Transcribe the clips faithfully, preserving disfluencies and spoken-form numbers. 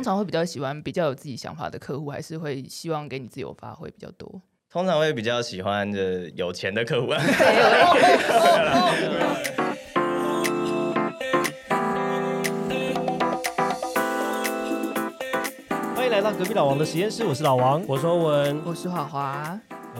通常会比较喜欢比较有自己想法的客户，还是会希望给你自由发挥比较多？ 通常会比较喜欢的有钱的客户。 欢迎来到隔壁老王的实验室，我是老王， 我是欧文， 我是华华。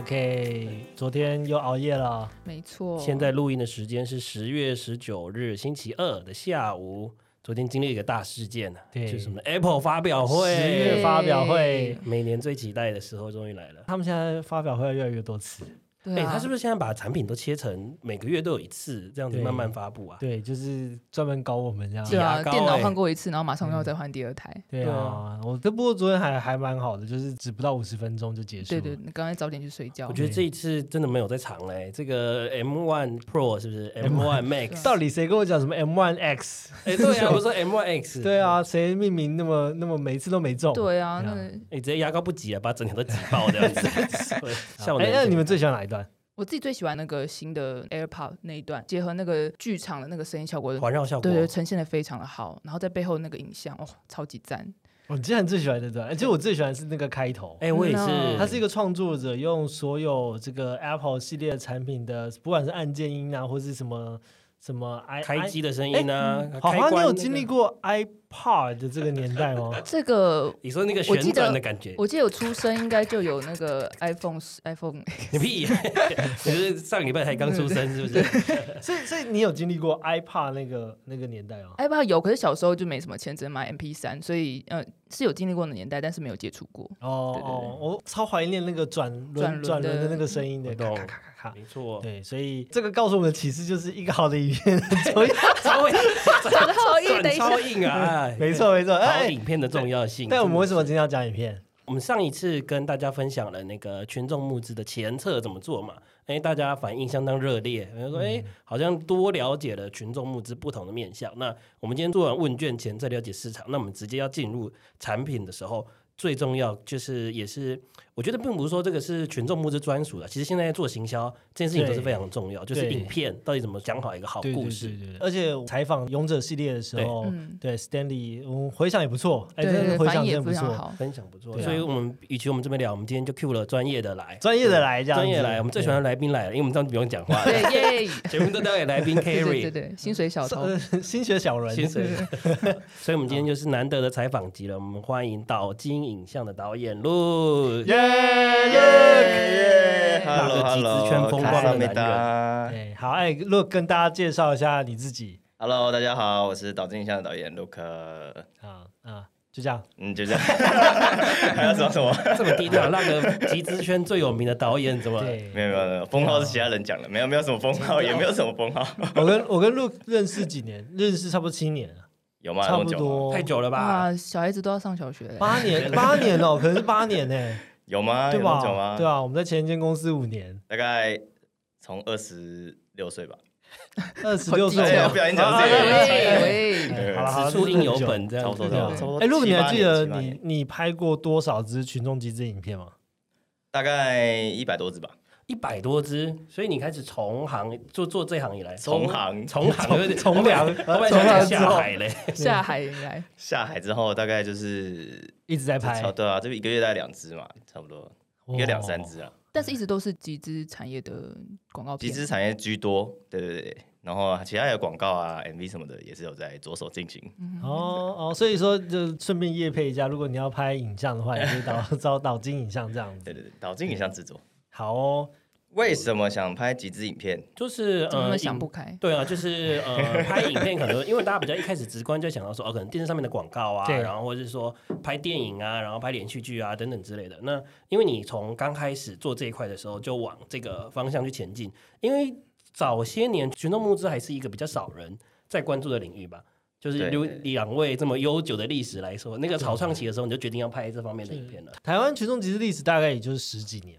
OK， 昨天又熬夜了， 没错。 现在录音的时间是十月十九日星期二的下午。昨天经历一个大事件，对，就是什么 Apple 发表会， 十月发表会， 每年最期待的时候终于来了。 他们现在发表会越来越多次。 对啊， 欸、他是不是现在把产品都切成每个月都有一次，这样子慢慢发布啊？ 对，就是专门搞我们这样。 对啊， 欸、 电脑换过一次，然后马上又要再换第二台。 嗯、对啊，我这不过昨天还还蛮好的，就是只不到五十分钟就结束了。 对对，你刚才早点去睡觉。 我觉得这一次真的没有在长嘞，这个 M 一 Pro 是不是 M 一 Max？ 到底谁跟我讲什么 M 一 X？ 哎、欸，对啊，我说 M 一 X。 对啊，谁命名那么那么每次都没中？ 对啊，那哎、欸，直接牙膏不挤啊，把整条都挤爆这样子。 哎，那你们最喜欢哪一段？ 我自己最喜欢那个新的 AirPod 那一段，结合那个剧场的那个声音效果， 环绕效果， 对对，呈现的非常的好。然后在背后那个影像，哦，超级赞。 我竟然最喜欢这段，其实我最喜欢的是那个开头。 哎、欸，我也是。 他是一个创作者，用所有这个 Apple 系列产品的，不管是按键音啊，或是什么什么 I 开机的声音啊。 欸、好像你有经历过 iPod 的这个年代吗？ 这个你说那个旋转的感觉， 我记得我出生应该就有那个 iPhone iPhone。 你屁！你是上礼拜才刚出生是不是？ 所以所以你有经历过 iPod 那个那个年代吗 ？iPod 有，可是小时候就没什么钱，只能买 M P 三，所以呃是有经历过的年代，但是没有接触过。 哦对对对哦，我超怀念那个转轮转轮的那个声音的，咔咔咔咔咔。 没错， 对，所以这个告诉我们的启示就是一个好的影片很重要， 超硬， 超硬，等一下， 超硬啊！ 没错没错， 好影片的重要性。 但我们为什么今天要讲影片？ 我们上一次跟大家分享了那个群众募资的前测怎么做嘛，哎，大家反应相当热烈，说哎，好像多了解了群众募资不同的面向。那我们今天做完问卷前再了解市场，那我们直接要进入产品的时候，最重要就是也是。我觉得并不是说这个是群众募资专属的，其实现在做行销这件事情都是非常重要，就是影片到底怎么讲好一个好故事。 对对对对，而且采访勇者系列的时候，对, 对 Stanley 我们回响也不错， 哎，对对， 回响也不错， 好， 分享不错。所以我们与其我们这边聊，我们今天就 cue 了专业的来， 专业的来，这样专业来，我们最喜欢的来宾来了，因为我们这样不用讲话， 对耶， 全部都交给来宾 carry， 对对对，薪水小偷， 薪水小人， 薪水。所以我们今天就是难得的采访集了，我们欢迎岛金影像的导演陆， 耶。 那个集资圈风光的男人，好，哎，陆跟大家介绍一下你自己。 Hello， 大家好，我是岛金影像的导演陆克。 啊啊，就这样， 嗯，就这样。还要说什么？ 这么低调，那个集资圈最有名的导演怎么？ 没有没有没有，封号是其他人讲的，没有没有什么封号，也没有什么封号。 我跟我跟陆认识几年？认识差不多七年了。 有吗？ 差不多， 太久了吧？ 啊，小孩子都要上小学了。 八年，八年哦，可能是八年呢。 有吗？ 对吧？ 有吗？ 对啊，我们在前一间公司五年， 大概从二十六岁吧。 二十六岁， 不小心讲这个，好了好了， 此处应有本，这样差不多差不多。 哎，陆，你还记得你你拍过多少支群众集资影片吗？ 大概一百多支吧。 一百多支，所以你开始从行做做这行以来， 从行从行从良， 从良下海嘞， 下海以来， 下海之后大概就是一直在拍， 对啊，这一个月大概两支嘛，差不多一个两三支啊。 但是一直都是集资产业的广告片， 集资产业居多，对对对。然后其他的广告啊、M V 什么的也是有在着手进行。 嗯、 哦哦，所以说就顺便业配一下，如果你要拍影像的话，也可以找找岛金影像这样子。 对对对，岛金影像制作。 好哦。 为什么想拍集资影片？ 就是呃想不开。 对啊，就是呃拍影片可能因为大家比较一开始直观就想到说哦，可能电视上面的广告啊，然后或者是说拍电影啊，然后拍连续剧啊等等之类的。那因为你从刚开始做这一块的时候就往这个方向去前进，因为早些年群众募资还是一个比较少人在关注的领域吧。就是两位这么悠久的历史来说，那个草创期的时候你就决定要拍这方面的影片了。 台湾群众集资历史大概也就是十几年吧。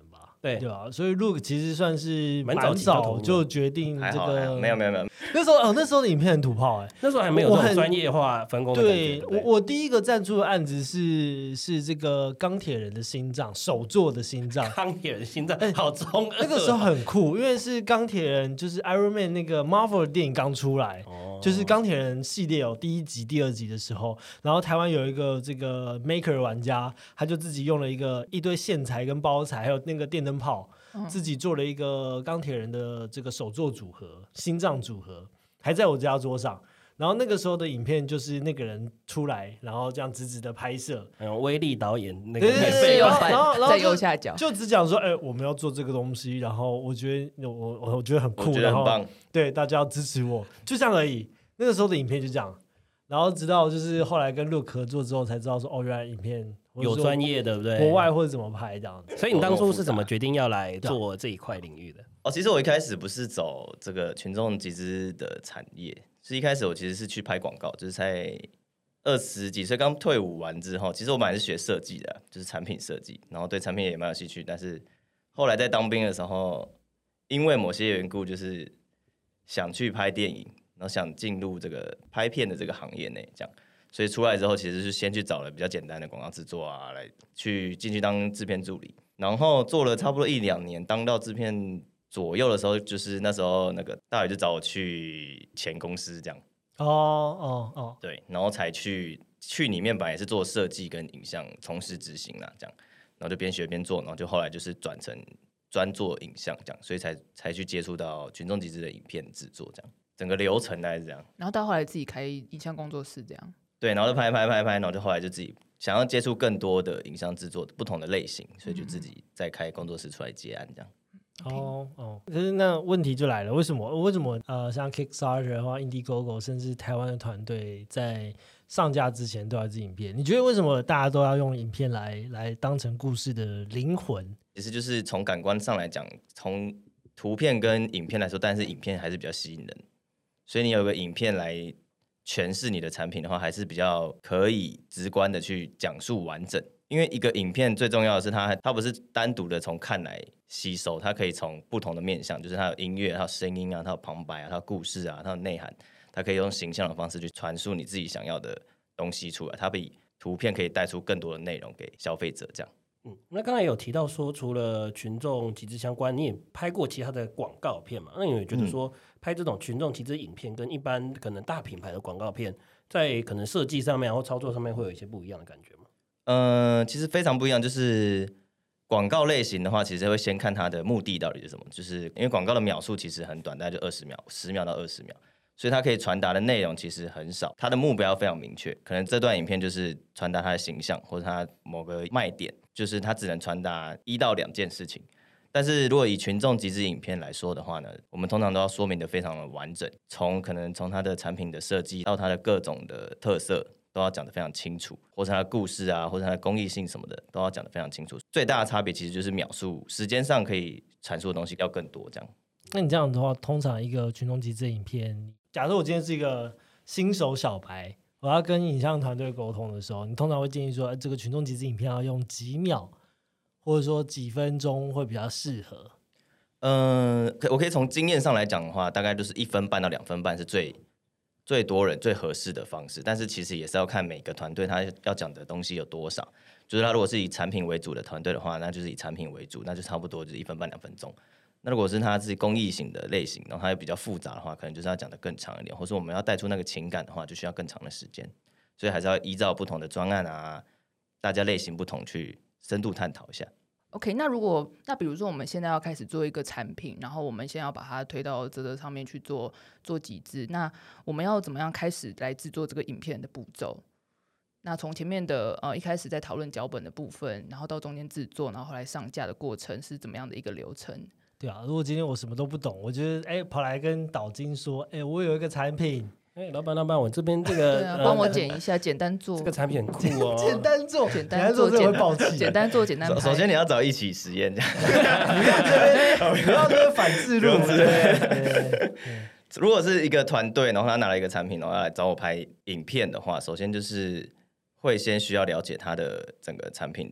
对对吧？所以 Look 其实算是蛮蛮早期就投入早就决定这还好还好个， 没有没有没有， 那时候哦，那时候的影片很土炮哎、 那时候还没有这我很种专业化分工的感觉。 对对不对我，我第一个赞助的案子是是这个钢铁人的心脏，手做的心脏。 钢铁人心脏好中二， 那个时候很酷，因为是钢铁人，就是 Iron Man 那个 Marvel 的电影刚出来， 哦就是钢铁人系列有第一集、第二集的时候，然后台湾有一个这个 Maker 玩家，他就自己用了一个一堆线材跟包材，还有那个电灯泡， 嗯自己做了一个钢铁人的这个手作组合、心脏组合，还在我家桌上。然后那个时候的影片就是那个人出来，然后这样直直的拍摄， 还有威力导演那个对对对免费版然后然后然后在就右下角， 就只讲说，哎、我们要做这个东西，然后我觉得我我我觉得很酷， 我觉得然后很棒。 对大家要支持我，就这样而已。那个时候的影片就这样，然后直到就是后来跟 Look 合作之后，才知道说，哦，原来影片有专业，对不对？ 国外或者怎么拍这样子。 所以你当初是怎么决定要来做这一块领域的？ 哦，其实我一开始不是走这个群众集资的产业，是一开始我其实是去拍广告，就是在二十几岁刚退伍完之后，其实我本来是学设计的，就是产品设计，然后对产品也蛮有兴趣，但是后来在当兵的时候，因为某些缘故，就是想去拍电影，然后想进入这个拍片的这个行业内，这样。所以出来之后，其实是先去找了比较简单的广告制作啊，来去进去当制片助理，然后做了差不多一两年，当到制片左右的时候，就是那时候那个大宇就找我去前公司这样， 哦哦哦， 对，然后才去去里面本来也是做设计跟影像同时执行啦，这样，然后就边学边做，然后就后来就是转成专做影像这样，所以才才去接触到群众集资的影片制作这样，整个流程大概是这样。 然后到后来自己开影像工作室这样。 对，然后就拍拍拍拍，然后就后来就自己想要接触更多的影像制作不同的类型，所以就自己再开工作室出来接案这样。 哦哦，可是那问题就来了，为什么为什么呃，像 Kickstarter 或 Indiegogo， 甚至台湾的团队在上架之前都要自己影片？你觉得为什么大家都要用影片来来当成故事的灵魂？ 其实就是从感官上来讲，从图片跟影片来说，但是影片还是比较吸引人，所以你有个影片来诠释你的产品的话，还是比较可以直观的去讲述完整。因为一个影片最重要的是它，它不是单独的从看来吸收，它可以从不同的面向，就是它有音乐、它有声音啊、它有旁白啊、它有故事啊、它有内涵，它可以用形象的方式去传输你自己想要的东西出来。它比图片可以带出更多的内容给消费者，这样。 嗯，那刚才有提到说，除了群众集资相关，你也拍过其他的广告片嘛？那你有觉得说，拍这种群众集资影片跟一般可能大品牌的广告片，在可能设计上面或操作上面会有一些不一样的感觉吗？ 呃，其实非常不一样，就是广告类型的话，其实会先看它的目的到底是什么，就是因为广告的秒数其实很短，大概就二十秒，十秒到二十秒，所以它可以传达的内容其实很少，它的目标非常明确，可能这段影片就是传达它的形象或者它某个卖点，就是它只能传达一到两件事情。但是如果以群众集资影片来说的话呢，我们通常都要说明的非常的完整，从可能从它的产品的设计到它的各种的特色，都要讲得非常清楚，或者它的故事啊，或者它的公益性什么的，都要讲得非常清楚。最大的差别其实就是秒数，时间上可以阐述的东西要更多。这样， 那你这样的话，通常一个群众集资影片，假设我今天是一个新手小白，我要跟影像团队沟通的时候，你通常会建议说，这个群众集资影片要用几秒，或者说几分钟会比较适合？ 嗯、呃，我可以从经验上来讲的话，大概就是一分半到两分半是最最多人最合适的方式，但是其实也是要看每个团队他要讲的东西有多少。就是他如果是以产品为主的团队的话，那就是以产品为主，那就差不多就是一分半两分钟。那如果是他自己公益型的类型，然后它又比较复杂的话，可能就是要讲的更长一点，或是我们要带出那个情感的话，就需要更长的时间。所以还是要依照不同的专案啊，大家类型不同去深度探讨一下。 OK， 那如果那比如说我们现在要开始做一个产品，然后我们现在要把它推到这个上面去做做集资，那我们要怎么样开始来制作这个影片的步骤？那从前面的呃一开始在讨论脚本的部分，然后到中间制作，然后后来上架的过程是怎么样的一个流程？ 对啊，如果今天我什么都不懂，我觉得哎跑来跟导金说，哎我有一个产品， 哎、老板老板，我这边这个对啊， 呃帮我剪一下，简单做这个产品很酷哦， 简单做， 简单做， 做这简会爆气， 简单做，简单拍。 首先你要找一起实验，这样不要这边反制录，对如果是一个团队，然后他拿了一个产品，然后要来找我拍影片的话，首先就是会先需要了解他的整个产品的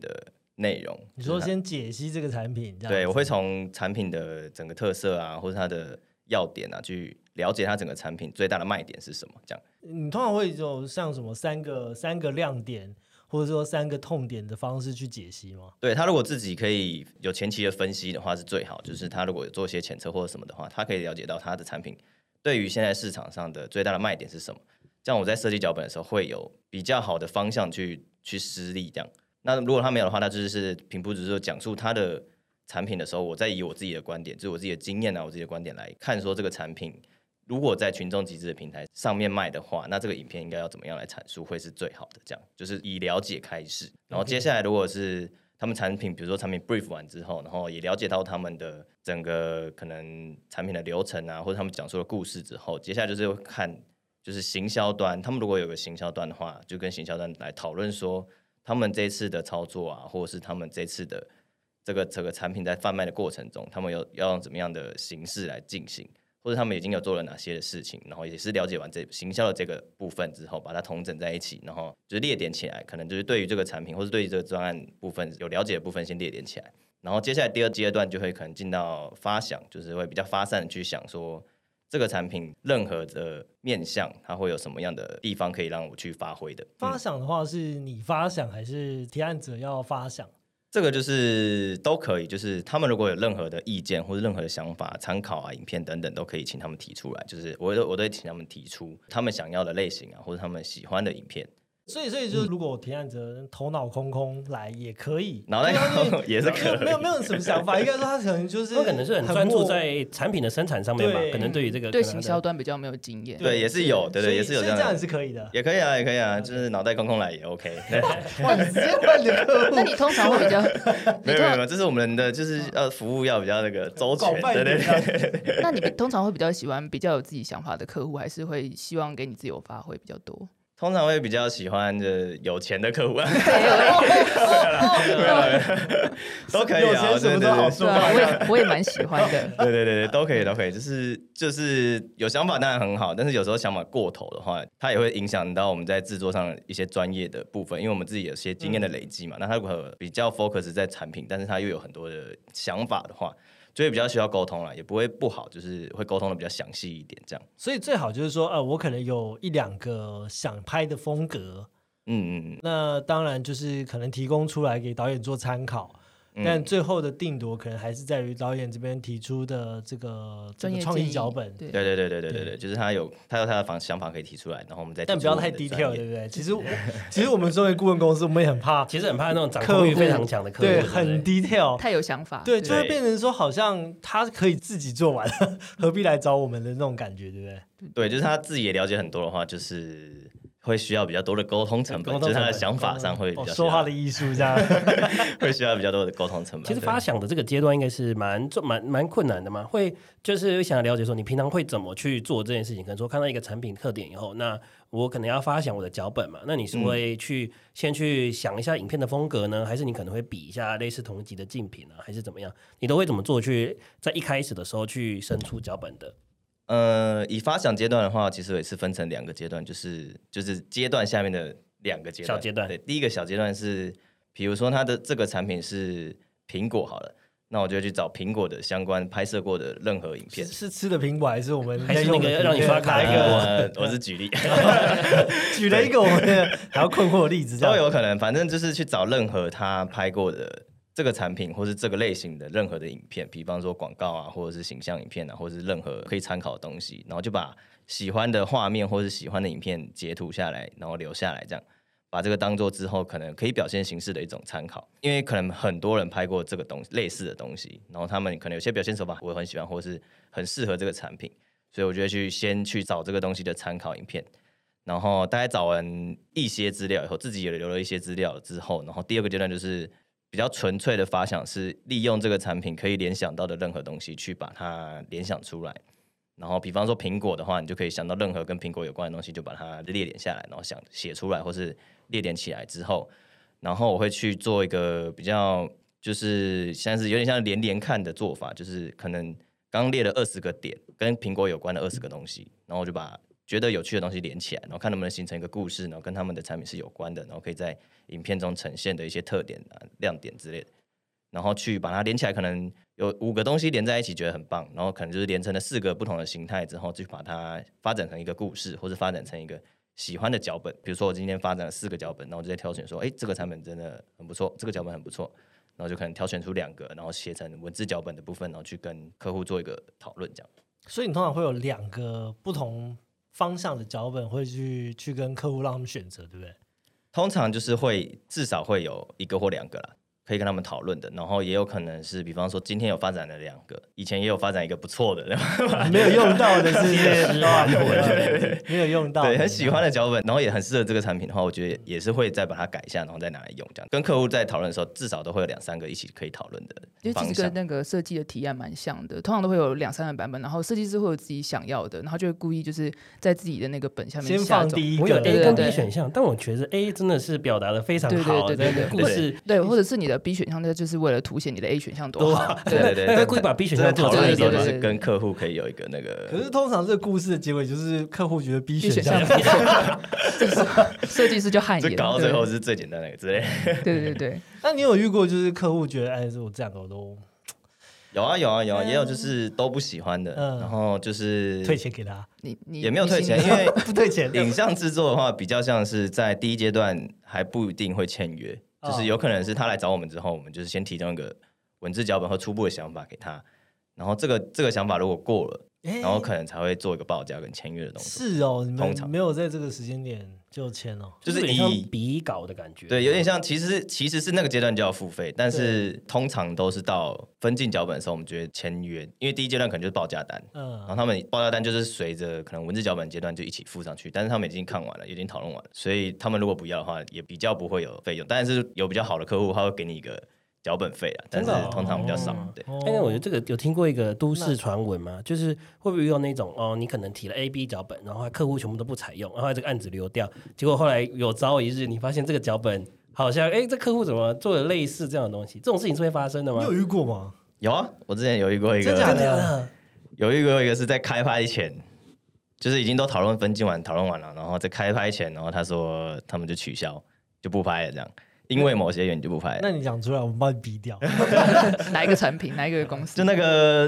内容。 你说先解析这个产品，这样对，我会从产品的整个特色啊，或者它的要点啊，去了解它整个产品最大的卖点是什么。这样， 你通常会有像什么三个三个亮点，或者说三个痛点的方式去解析吗？ 对，他如果自己可以有前期的分析的话是最好，就是他如果有做一些前测或者什么的话，他可以了解到他的产品对于现在市场上的最大的卖点是什么。这样我在设计脚本的时候会有比较好的方向去去施力。这样，那如果他没有的话，那就是平铺直述讲述他的产品的时候，我再以我自己的观点，就是我自己的经验啊，我自己的观点来看，说这个产品如果在群众集资的平台上面卖的话，那这个影片应该要怎么样来阐述会是最好的？这样就是以了解开始，然后接下来如果是他们产品，比如说产品 brief 完之后，然后也了解到他们的整个可能产品的流程啊，或者他们讲述的故事之后，接下来就是看就是行销端，他们如果有个行销端的话，就跟行销端来讨论说他们这次的操作啊，或者是他们这次的这个这个产品在贩卖的过程中，他们有要用怎么样的形式来进行，或者他们已经有做了哪些的事情，然后也是了解完这行销的这个部分之后，把它统整在一起，然后就是列点起来，可能就是对于这个产品或是对于这个专案部分有了解的部分先列点起来，然后接下来第二阶段就会可能进到发想，就是会比较发散的去想说这个产品任何的面向它会有什么样的地方可以让我去发挥的。 发想的话是你发想还是提案者要发想？ 这个就是都可以，就是他们如果有任何的意见或者任何的想法、参考啊、影片等等，都可以请他们提出来。就是我我都会请他们提出他们想要的类型啊，或者他们喜欢的影片。 所以，所以就是如果提案者头脑空空来也可以， 脑袋空空也是可以， 没有没有什么想法，应该说他可能就是他可能是很专注在产品的生产上面吧，可能对于这个对行销端比较没有经验。 对，也是有，对对，也是有这样的， 这样也是可以的， 也可以啊，也可以啊，就是脑袋空空来也 OK。 哇，你直接换你的客户， 那你通常会比较没有没有没有，这是我们的就是呃服务要比较那个周全，对对对。 那你通常会比较喜欢比较有自己想法的客户，还是会希望给你自由发挥比较多？ 通常会比较喜欢的有钱的客户啊，都可以啊， 有钱什么都好说啊，我也我也蛮喜欢的。 对对对对，都可以都可以，就是就是有想法当然很好，但是有时候想法过头的话，它也会影响到我们在制作上一些专业的部分，因为我们自己有些经验的累积嘛。嗯、那它如果比较 focus 在产品，但是它又有很多的想法的话，就会比较需要沟通了，也不会不好，就是会沟通的比较详细一点，这样。 所以最好就是说，呃，我可能有一两个想拍的风格， 嗯嗯， 那当然就是可能提供出来给导演做参考。 嗯、 但最后的定夺可能还是在于导演这边提出的这个专业创意脚本。 对对对对对对对对，就是他有他有他的想法可以提出来，然后我们再提出。 但不要太 detail， 对不对？其实我其实我们作为顾问公司，我们也很怕， 其实很怕那种掌控欲非常强的客户， 对，很 detail， 太有想法， 对，就会变成说好像他可以自己做完，何必来找我们的那种感觉，对不对？ 对，就是他自己也了解很多的话，就是会需要比较多的沟通成本，就是他的想法上会比较、 哦、说话的艺术这样， 会需要比较多的沟通成本。 其实发想的这个阶段应该是蛮蛮蛮困难的嘛，会就是想了解说你平常会怎么去做这件事情。可能说看到一个产品特点以后，那我可能要发想我的脚本嘛，那你是会去、嗯、先去想一下影片的风格呢，还是你可能会比一下类似同级的竞品啊，还是怎么样？你都会怎么做去在一开始的时候去生出脚本的？ 呃，以发想阶段的话，其实也是分成两个阶段，就是就是阶段下面的两个阶段。 小阶段， 对，第一个小阶段是，比如说它的这个产品是苹果好了，那我就会去找苹果的相关拍摄过的任何影片。 是, 是吃的苹果还是我们还是那个让你刷卡一个、 呃？我是举例， 举了一个我们还要困惑的例子， 都有可能，反正就是去找任何他拍过的。这个产品或是这个类型的任何的影片，比方说广告啊，或者是形象影片啊，或者是任何可以参考的东西，然后就把喜欢的画面或是喜欢的影片截图下来，然后留下来，这样把这个当做之后可能可以表现形式的一种参考。因为可能很多人拍过这个东西类似的东西，然后他们可能有些表现手法我很喜欢，或是很适合这个产品，所以我就会去先去找这个东西的参考影片。然后大概找完一些资料以后，自己也留了一些资料之后，然后第二个阶段就是比较纯粹的发想，是利用这个产品可以联想到的任何东西去把它联想出来。然后比方说苹果的话，你就可以想到任何跟苹果有关的东西，就把它列点下来，然后想写出来，或是列点起来之后，然后我会去做一个比较就是像是有点像连连看的做法，就是可能刚列了二十个点跟苹果有关的二十个东西，然后我就把觉得有趣的东西连起来，然后看能不能形成一个故事，然后跟他们的产品是有关的，然后可以在影片中呈现的一些特点啊、亮点之类的，然后去把它连起来，可能有五个东西连在一起，觉得很棒，然后可能就是连成了四个不同的形态之后，去把它发展成一个故事，或是发展成一个喜欢的脚本。比如说我今天发展了四个脚本，然后我就在挑选说，哎，这个产品真的很不错，这个脚本很不错，然后就可能挑选出两个，然后写成文字脚本的部分，然后去跟客户做一个讨论，这样。 所以你通常会有两个不同方向的脚本，会去去跟客户让他们选择，对不对？ 通常就是会至少会有一个或两个啦，可以跟他们讨论的，然后也有可能是，比方说今天有发展了两个，以前也有发展一个不错的， 没有用到的是不是？没有用到的， 对，很喜欢的脚本，然后也很适合这个产品的话，我觉得也是会再把它改一下，然后再拿来用，这样跟客户在讨论的时候，至少都会有两三个一起可以讨论的方向。 就其实跟那个设计的提案蛮像的，通常都会有两三个版本，然后设计师会有自己想要的，然后就会故意就是在自己的那个本下面先放第一个， 我有 A 跟 B 选项，但我觉得 A 真的是表达的非常好， 对对对对， 故事对，或者是你的 B 选项，那就是为了凸显你的 A 选项多好。 对对对， 故意把 B 选项做讨论的时候， 对对对就是跟客户可以有一个那个。 可是通常这个故事的结尾就是客户觉得 B 选项不错，设计师就汗颜， 就搞到最后是最简单的那个之类。 对对对。 那你有遇过就是客户觉得，哎，我这两个我都有啊有啊有啊，也有就是都不喜欢的， 嗯然后就是退钱给他， 你你也没有退钱，因为不退钱。 影像制作的话，比较像是在第一阶段还不一定会签约， 哦就是有可能是他来找我们之后，我们就是先提供一个文字脚本和初步的想法给他，然后这个这个想法如果过了，然后可能才会做一个报价跟签约的动作。 是哦，你们通常没有在这个时间点就签哦， 就是以像以比稿的感觉， 对，有点像，其实其实是那个阶段就要付费，但是通常都是到分镜脚本的时候，我们觉得签约，因为第一阶段可能就是报价单， 嗯然后他们报价单就是随着可能文字脚本阶段就一起附上去，但是他们已经看完了，已经讨论完了，所以他们如果不要的话，也比较不会有费用，但是有比较好的客户，他会给你一个脚本费啊，但是通常比较少，对。 哦但是我觉得这个有听过一个都市传闻嘛，就是会不会有那种哦，你可能提了 A、B 脚本，然后客户全部都不采用，然后这个案子流掉，结果后来有朝一日你发现这个脚本好像，哎，这客户怎么做了类似这样的东西？这种事情是会发生的吗？ 你有遇过吗？ 有啊，我之前有遇过一个， 真假的？ 有遇过一个是在开拍前，就是已经都讨论分镜完、讨论完了，然后在开拍前，然后他说他们就取消，就不拍了这样。因为某些原因就不拍了。 那你讲出来，我们帮你逼掉。 哪一个产品，哪一个公司？ 就那个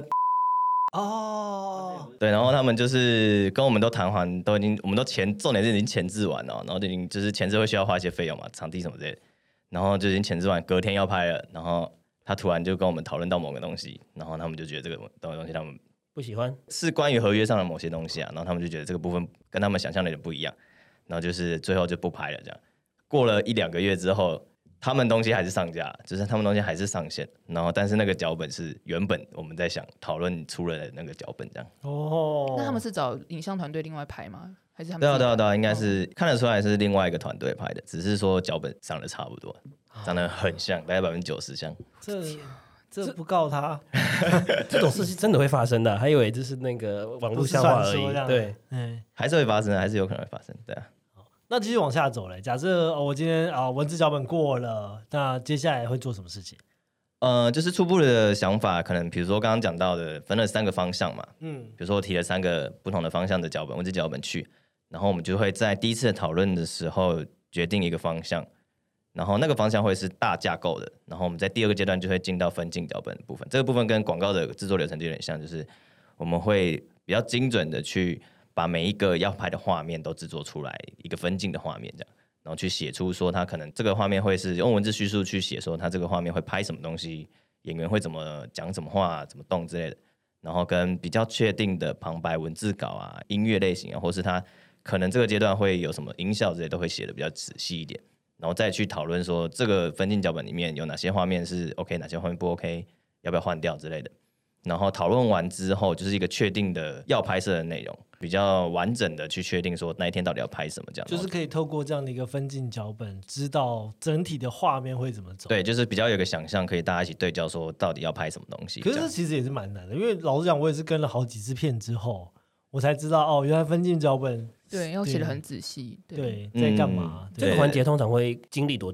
哦， 对，然后他们就是跟我们都谈完，都已经我们都前重点是已经前置完了，然后就已经就是前置会需要花一些费用嘛，场地什么之类的，然后就已经前置完，隔天要拍了，然后他突然就跟我们讨论到某个东西，然后他们就觉得这个东西他们不喜欢， 是关于合约上的某些东西啊，然后他们就觉得这个部分跟他们想象的有点不一样，然后就是最后就不拍了这样。过了一两个月之后，他们东西还是上架，就是他们东西还是上线，然后但是那个脚本是原本我们在想讨论出了的那个脚本这样。 哦， 那他们是找影像团队另外拍吗？还是他们？ 对啊对啊对啊，应该是、哦、看得出来是另外一个团队拍的，只是说脚本上的差不多，长得很像，大概百分之九十像。 这这不告他， 这种事情真的会发生的，还以为这是那个网络笑话而已。对， 嗯， 还是会发生，还是有可能会发生，对啊。 那继续往下走嘞，假设、哦、我今天啊、呃、文字脚本过了，那接下来会做什么事情？ 呃，就是初步的想法，可能比如说刚刚讲到的，分了三个方向嘛， 嗯， 比如说我提了三个不同的方向的脚本，文字脚本去，然后我们就会在第一次的讨论的时候决定一个方向，然后那个方向会是大架构的，然后我们在第二个阶段就会进到分镜脚本的部分，这个部分跟广告的制作流程就有点像，就是我们会比较精准的去把每一个要拍的画面都制作出来，一个分镜的画面这样，然后去写出说他可能这个画面会是用文字叙述去写说他这个画面会拍什么东西，演员会怎么讲什么话怎么动之类的，然后跟比较确定的旁白文字稿啊音乐类型啊，或是他可能这个阶段会有什么音效之类都会写的比较仔细一点，然后再去讨论说这个分镜脚本里面有哪些画面是 OK 哪些画面不 OK 要不要换掉之类的，然后讨论完之后就是一个确定的要拍摄的内容，比较完整的去确定说那一天到底要拍什么，这样就是可以透过这样的一个分镜脚本知道整体的画面会怎么走。 对，就是比较有个想象，可以大家一起对焦说到底要拍什么东西。 可是这其实也是蛮难的，因为老实讲我也是跟了好几次片之后我才知道哦，原来分镜脚本对要写得很仔细， 对，对在干嘛、 嗯、 这个环节通常会经历多久啊？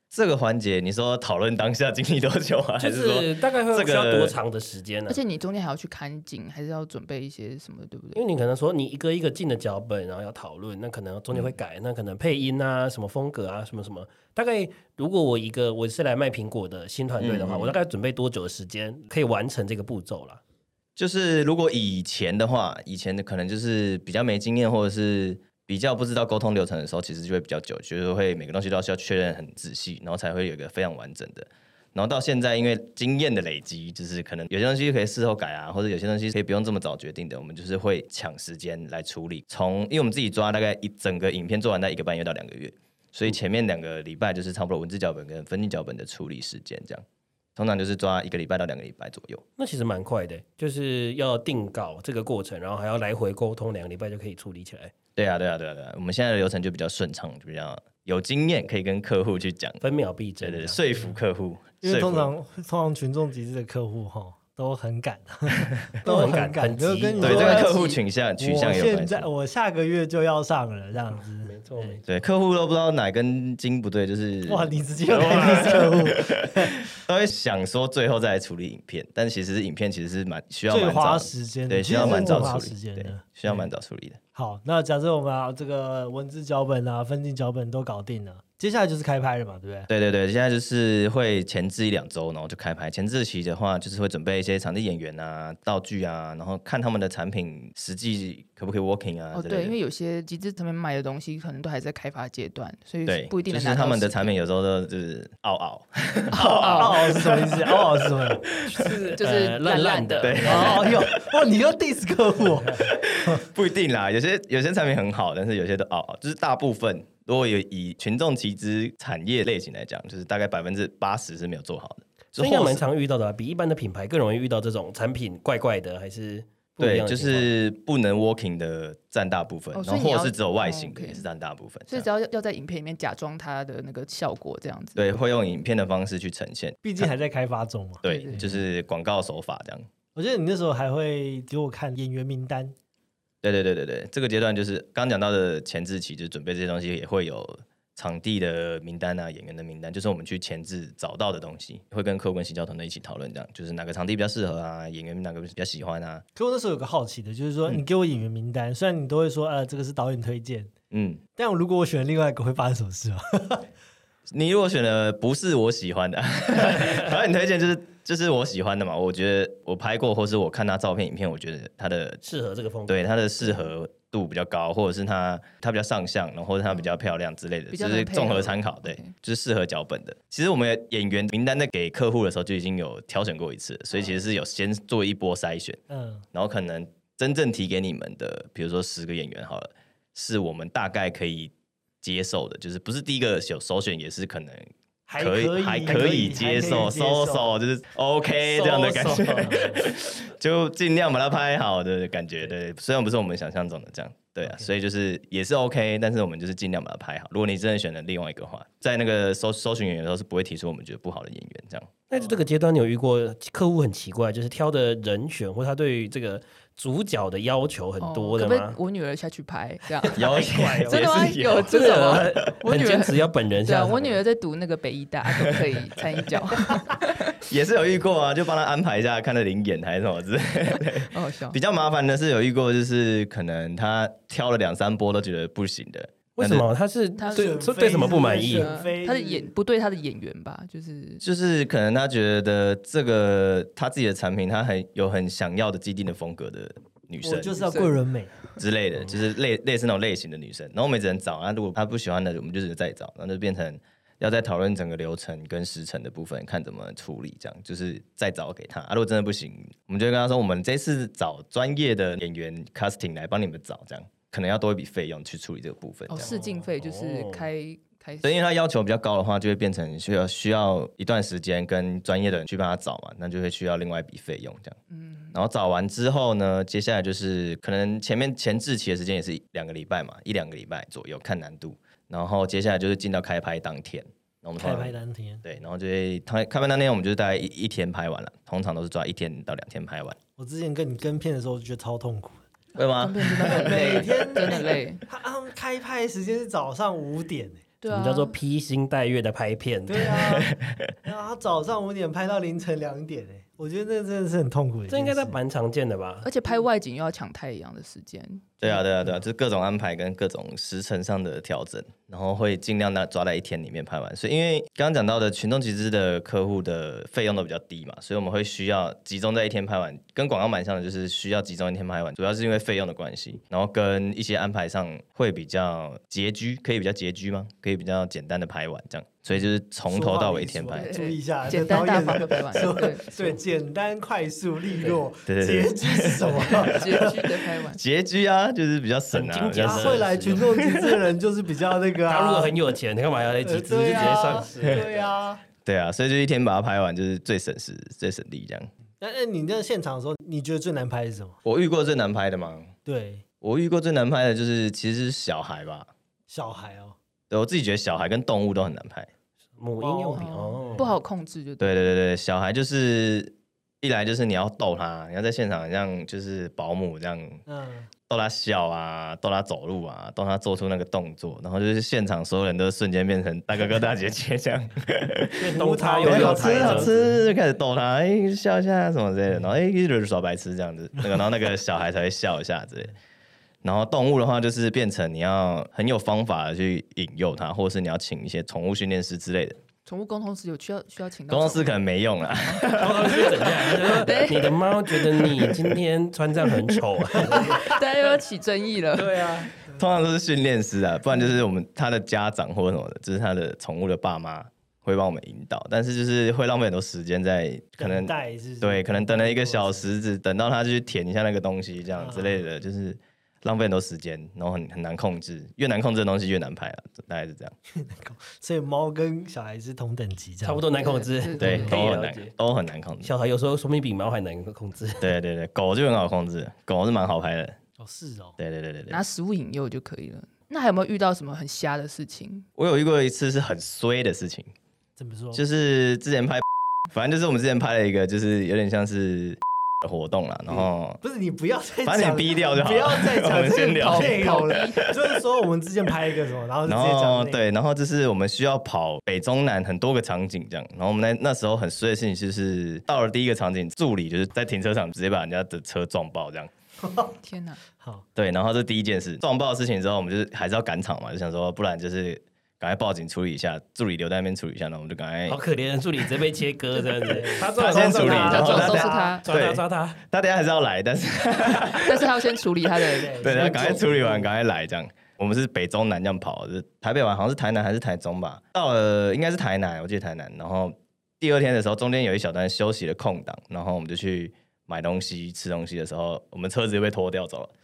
这个环节，你说讨论当下经历多久啊？ 就还是说是大概会需要多长的时间呢、啊？ 而且你中间还要去看景，还是要准备一些什么，对不对？ 因为你可能说你一个一个进的脚本，然后要讨论，那可能中间会改，嗯、那可能配音啊、什么风格啊、什么什么。大概如果我一个我是来卖苹果的新团队的话，嗯、我大概准备多久的时间可以完成这个步骤啦？ 就是如果以前的话，以前的可能就是比较没经验，或者是比较不知道沟通流程的时候，其实就会比较久，就是会每个东西都要需要确认很仔细，然后才会有一个非常完整的。然后到现在，因为经验的累积，就是可能有些东西可以事后改啊，或者有些东西可以不用这么早决定的，我们就是会抢时间来处理。从因为我们自己抓大概一整个影片做完，大概一个半月到两个月，所以前面两个礼拜就是差不多文字脚本跟分镜脚本的处理时间这样。通常就是抓一个礼拜到两个礼拜左右， 那其实蛮快的，就是要定稿这个过程，然后还要来回沟通，两个礼拜就可以处理起来。 对啊，对啊，对啊，对啊，我们现在的流程就比较顺畅，比较有经验，可以跟客户去讲， 分秒必争， 对对对，说服客户。 因为通常通常群众集资的客户哈都很赶，都很赶，很急。 对，这个客户取向取向有关系。 现在我下个月就要上了，这样子。 没错， 对，客户都不知道哪根筋不对，就是哇，你直接就开始客户， 都会想说最后再来处理影片，但其实影片其实是蛮需要最花时间的， 对，需要蛮早处理的， 需要蛮早处理的。 好，那假设我们啊这个文字脚本啊、分镜脚本都搞定了。接下来就是开拍了嘛，对不对？ 对对对，现在就是会前置一两周，然后就开拍。前置期的话，就是会准备一些场地演员啊、道具啊，然后看他们的产品实际可不可以 working 啊。 哦，对，因为有些集资他们卖的东西可能都还在开发阶段，所以不一定能拿到。 就是他们的产品有时候都就是嗷嗷， 嗷嗷是什么意思？嗷嗷是什么？ 就是就是烂烂的。 对， 哦哟，哇，你要 diss 客户？ 不一定啦，有些有些产品很好，但是有些都嗷嗷，就是大部分。如果有以群众集资产业类型来讲，就是大概百分之八十是没有做好的， 所以应该蛮常遇到的、啊，比一般的品牌更容易遇到这种产品怪怪的，还是不一样的？ 对，就是不能 working 的占大部分， 哦、 然后或者是只有外形的也是占大部分。 所以只要要在影片里面假装它的那个效果这样子。 对，会用影片的方式去呈现， 毕竟还在开发中嘛。 对，对就是广告手法这样。 我觉得你那时候还会给我看演员名单。 对对对对对，这个阶段就是刚讲到的前置期，就是准备这些东西也会有。场地的名单啊，演员的名单，就是我们去前置找到的东西，会跟客户跟行销团队一起讨论，这样就是哪个场地比较适合啊，演员哪个比较喜欢啊。 可我那时候有个好奇的，就是说、嗯、你给我演员名单，虽然你都会说，呃，这个是导演推荐，嗯，但如果我选了另外一个，会发生什么事吗？ 你如果选了不是我喜欢的，导演推荐就是就是我喜欢的嘛，我觉得我拍过，或是我看他照片、影片，我觉得他的适合这个风格， 对他的适合度比较高，或者是他他比较上相，然后或者他比较漂亮之类的，就是综合参考，对，就是适合脚本的。其实我们演员名单在给客户的时候就已经有挑选过一次了，所以其实是有先做一波筛选，嗯，然后可能真正提给你们的，比如说十个演员好了，是我们大概可以接受的，就是不是第一个有首选，也是可能。可以还可以接受，收手就是 OK 这样的感觉，就尽量把它拍好的感觉。对，虽然不是我们想象中的这样，对啊， okay. 所以就是也是 OK， 但是我们就是尽量把它拍好。如果你真的选了另外一个话，在那个搜搜寻演员的时候是不会提出我们觉得不好的演员这样。 那这个阶段你有遇过客户很奇怪，就是挑的人选或他对于这个主角的要求很多的吗？ 哦、可不可以我女儿下去拍这样？ 要求真的吗？有这种吗？我女儿只要本人下。 对啊，我女儿在读那个北医大，都可以参一脚。 也是有遇过啊，就帮她安排一下，看她灵眼还是什么之类的。 好笑。比较麻烦的是有遇过，就是可能她挑了两三波都觉得不行的。 为什么他是他对对什么不满意？ 他的演不对他的演员吧，就是就是可能他觉得这个他自己的产品，他很有很想要的既定的风格的女生， 我就是要贵人美之类的，就是类类似那种类型的女生。然后我们只能找啊，如果他不喜欢的，我们就只能再找，然后就变成要再讨论整个流程跟时程的部分，看怎么处理，这样就是再找给他。啊，如果真的不行，我们就会跟他说，我们这次找专业的演员 casting 来帮你们找，这样。可能要多一笔费用去处理这个部分。 哦，试镜费就是开、哦、开始。 所以因为他要求比较高的话，就会变成需要需要一段时间跟专业的人去帮他找嘛，那就会需要另外一笔费用这样。嗯。然后找完之后呢，接下来就是可能前面前置期的时间也是两个礼拜嘛，一两个礼拜左右看难度。然后接下来就是进到开拍当天。 我们开拍当天。 对，然后就会开拍当天我们就是大概一一天拍完了，通常都是抓一天到两天拍完。 我之前跟你跟片的时候，就觉得超痛苦。 对吗？ 每天真的累。 他开拍时间是早上五点， 对啊， 什么叫做披星戴月的拍片？ 对啊，然后他早上五点拍到凌晨两点哎，我觉得这真的是很痛苦的一件事。 这应该在蛮常见的吧？ 而且拍外景又要抢太阳的时间。 对啊，对啊，对啊，就是各种安排跟各种时程上的调整，然后会尽量抓在一天里面拍完。所以因为刚刚讲到的群众集资的客户的费用都比较低嘛，所以我们会需要集中在一天拍完，跟广告蛮像的，就是需要集中一天拍完，主要是因为费用的关系，然后跟一些安排上会比较拮据，可以比较拮据吗？可以比较简单的拍完这样。所以就是从头到尾一天拍， 注意一下， 简单大方的拍完。 对对，简单、快速、利落。 对对对， 拮据是什么？ 拮据的拍完。 拮据啊，就是比较省啊。 很精简会来群众集资的人就是比较那个啊。 他如果很有钱，你干嘛要来集资？就直接上市。 对啊， 对啊，所以就一天把它拍完，就是最省时、最省力这样。 那那你在现场的时候，你觉得最难拍是什么？ 我遇过最难拍的吗？ 对， 我遇过最难拍的就是其实是小孩吧。 小孩哦。 对，我自己觉得小孩跟动物都很难拍。 母婴用品哦， 不好控制就对对对对，小孩就是一来就是你要逗他，你要在现场像就是保姆这样，嗯，逗他笑啊，逗他走路啊，逗他做出那个动作，然后就是现场所有人都瞬间变成大哥哥大姐姐这样， 逗他有有好吃好吃，就开始逗他，哎笑一下什么之类的，然后哎一直耍白痴这样子，那个然后那个小孩才会笑一下之类的。然后动物的话，就是变成你要很有方法的去引诱它，或者是你要请一些宠物训练师之类的。 宠物沟通师有需要需要请到沟通师可能没用啦。 沟通师怎样？你的猫觉得你今天穿这样很丑啊， 大家又要起争议了。 对啊， 通常都是训练师啊，不然就是我们他的家长或者什么的，就是他的宠物的爸妈会帮我们引导，但是就是会浪费很多时间在可能对，可能等了一个小时，只等到他去舔一下那个东西这样之类的，就是浪费很多时间，然后很很难控制，越难控制的东西越难拍啊，大概是这样。 所以猫跟小孩是同等级， 差不多难控制， 对，都很难，都很难控制。 小孩有时候说明比猫还难控制。 对对对，狗就很好控制，狗是蛮好拍的。 哦，是哦。 对对对对对， 拿食物引诱就可以了。那还有没有遇到什么很瞎的事情？ 我有遇过一次是很衰的事情。 怎么说？ 就是之前拍，反正就是我们之前拍了一个，就是有点像是活动啦，然后不是你不要再把你逼掉就好了， 不要再讲我们先聊内容了。就是说我们之前拍一个什么，然后然后对，然后就是我们需要跑北中南很多个场景这样，然后我们那那时候很衰的事情就是到了第一个场景，助理就是在停车场直接把人家的车撞爆这样。 天哪！ 好， 对，然后这第一件事撞爆的事情之后，我们就是还是要赶场嘛，就想说不然就是赶快报警处理一下，助理留在那边处理一下，然后我们就赶快。 好可怜的助理直接被切割这样子， 他他先处理，然后他都是他， 抓他抓他， 他等下还是要来，但是但是他要先处理他的， 对，他赶快处理完，赶快来这样。我们是北中南这样跑，就是台北完好像是台南还是台中吧，到了应该是台南，我记得台南。然后第二天的时候，中间有一小段休息的空档，然后我们就去买东西、吃东西的时候，我们车子就被拖掉走了。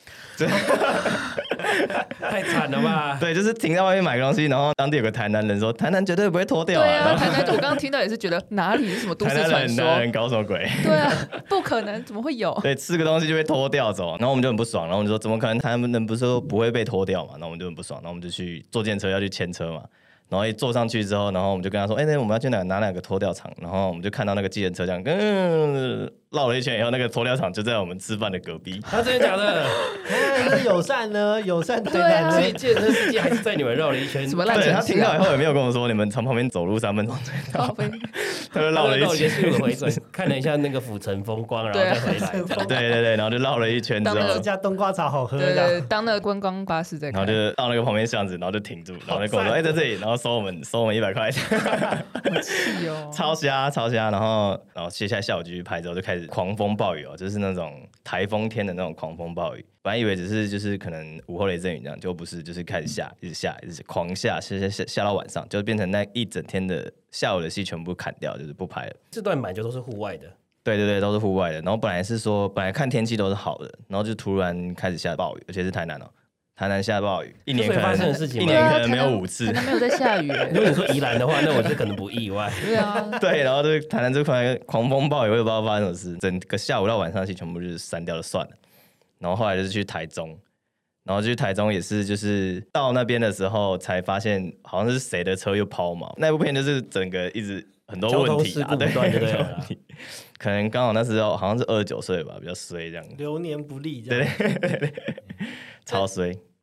太惨了吧？ 对，就是停在外面买个东西，然后当地有个台南人说，台南绝对不会拖掉啊。 对啊，台南我刚刚听到也是觉得哪里是什么都市传说， 台南人搞什么鬼？ 对啊，不可能，怎么会有？ 对，吃个东西就被拖掉走，然后我们就很不爽，然后我们就说怎么可能？他们人不是说不会被拖掉嘛？然后我们就很不爽，然后我们就去坐电车要去牵车嘛。然后一坐上去之后，然后我们就跟他说：“哎、欸，那我们要去哪拿哪个拖吊场？”然后我们就看到那个计程车这样，嗯，绕了一圈以后，那个拖吊场就在我们吃饭的隔壁。 他真的假的？ 那友善呢？友善台南呢？ 所以健身司机还是在你们绕了一圈。 什么烂对他听到以后也没有跟我说，你们从旁边走路三分钟就到。他就绕了一圈， 回转看了一下那个府城风光，然后再回来。 对对对，然后就绕了一圈之后， 这家冬瓜茶好喝对对，当那个观光巴士在开， 然后就到那个旁边巷子，然后就停住，然后就跟我说：“哎、欸，在这里。”然后收我们收我们一百块， 好气哦， 超瞎超瞎。然后然后接下来下午继续拍之后，就开始狂风暴雨哦，就是那种台风天的那种狂风暴雨。本来以为只是就是可能午后雷阵雨这样，就不是，就是开始下，一直下，一直狂下，下下下下到晚上，就变成那一整天的下午的戏全部砍掉，就是不拍了。 这段版就都是户外的。 对对对，都是户外的。然后本来是说，本来看天气都是好的，然后就突然开始下暴雨，而且是台南哦。台南下暴雨，一年可能发生的事情， 一年可能没有五次。 台南没有在下雨。 如果你说宜兰的话，那我是可能不意外。 对啊， 对，然后就台南这块狂风暴雨，我也不知道发生什么事，整个下午到晚上的戏全部就是删掉了算了。然后后来就是去台中，然后去台中也是就是到那边的时候才发现，好像是谁的车又抛锚。那部片就是整个一直很多问题啊，对对对，可能刚好那时候好像是二十九岁吧，比较衰这样， 流年不利这样，对对对对，超衰。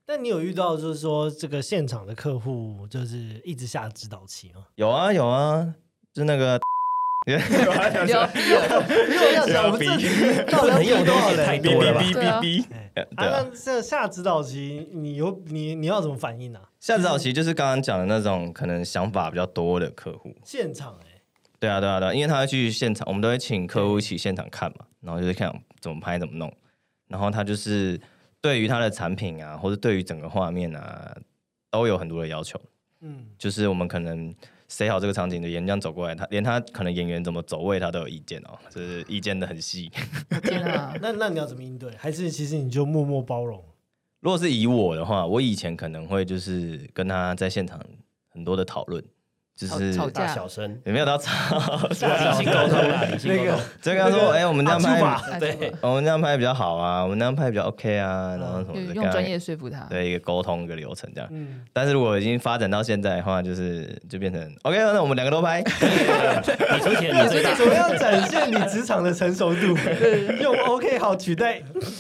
但你有遇到就是说这个现场的客户就是一直下指导棋吗？ 有啊有啊，就那个。 不要逼了， 不要讲，我们这集到底要有东西太多了吧？ 哔哔哔。 啊，那这下指导棋，你有你你要怎么反应啊？ 下指导棋就是刚刚讲的那种可能想法比较多的客户， 现场哎、欸， 对啊对啊对啊，因为他会去现场，我们都会请客户一起现场看嘛，然后就是看怎么拍怎么弄，然后他就是对于他的产品啊，或者对于整个画面啊，都有很多的要求。嗯，就是我们可能塞好这个场景的演员这样走过来，他连他可能演员怎么走位他都有意见哦，就是意见的很细。 天啊， 那那你要怎么应对？还是其实你就默默包容？ 如果是以我的话，我以前可能会就是跟他在现场很多的讨论，就是吵架大小声， 也没有到吵架， 理性沟通啦，理性沟通。 就跟他说，哎、欸，我们这样拍， 对， 我们这样拍比较好啊，我们这样拍比较 OK 啊，然后什么的， 用专业说服他， 对，一个沟通一个流程这样。 嗯， 但是如果已经发展到现在的话，就是就变成 OK， 那我们两个都拍， 你出钱，你最大。 怎么样展现你职场的成熟度？用 OK 好取代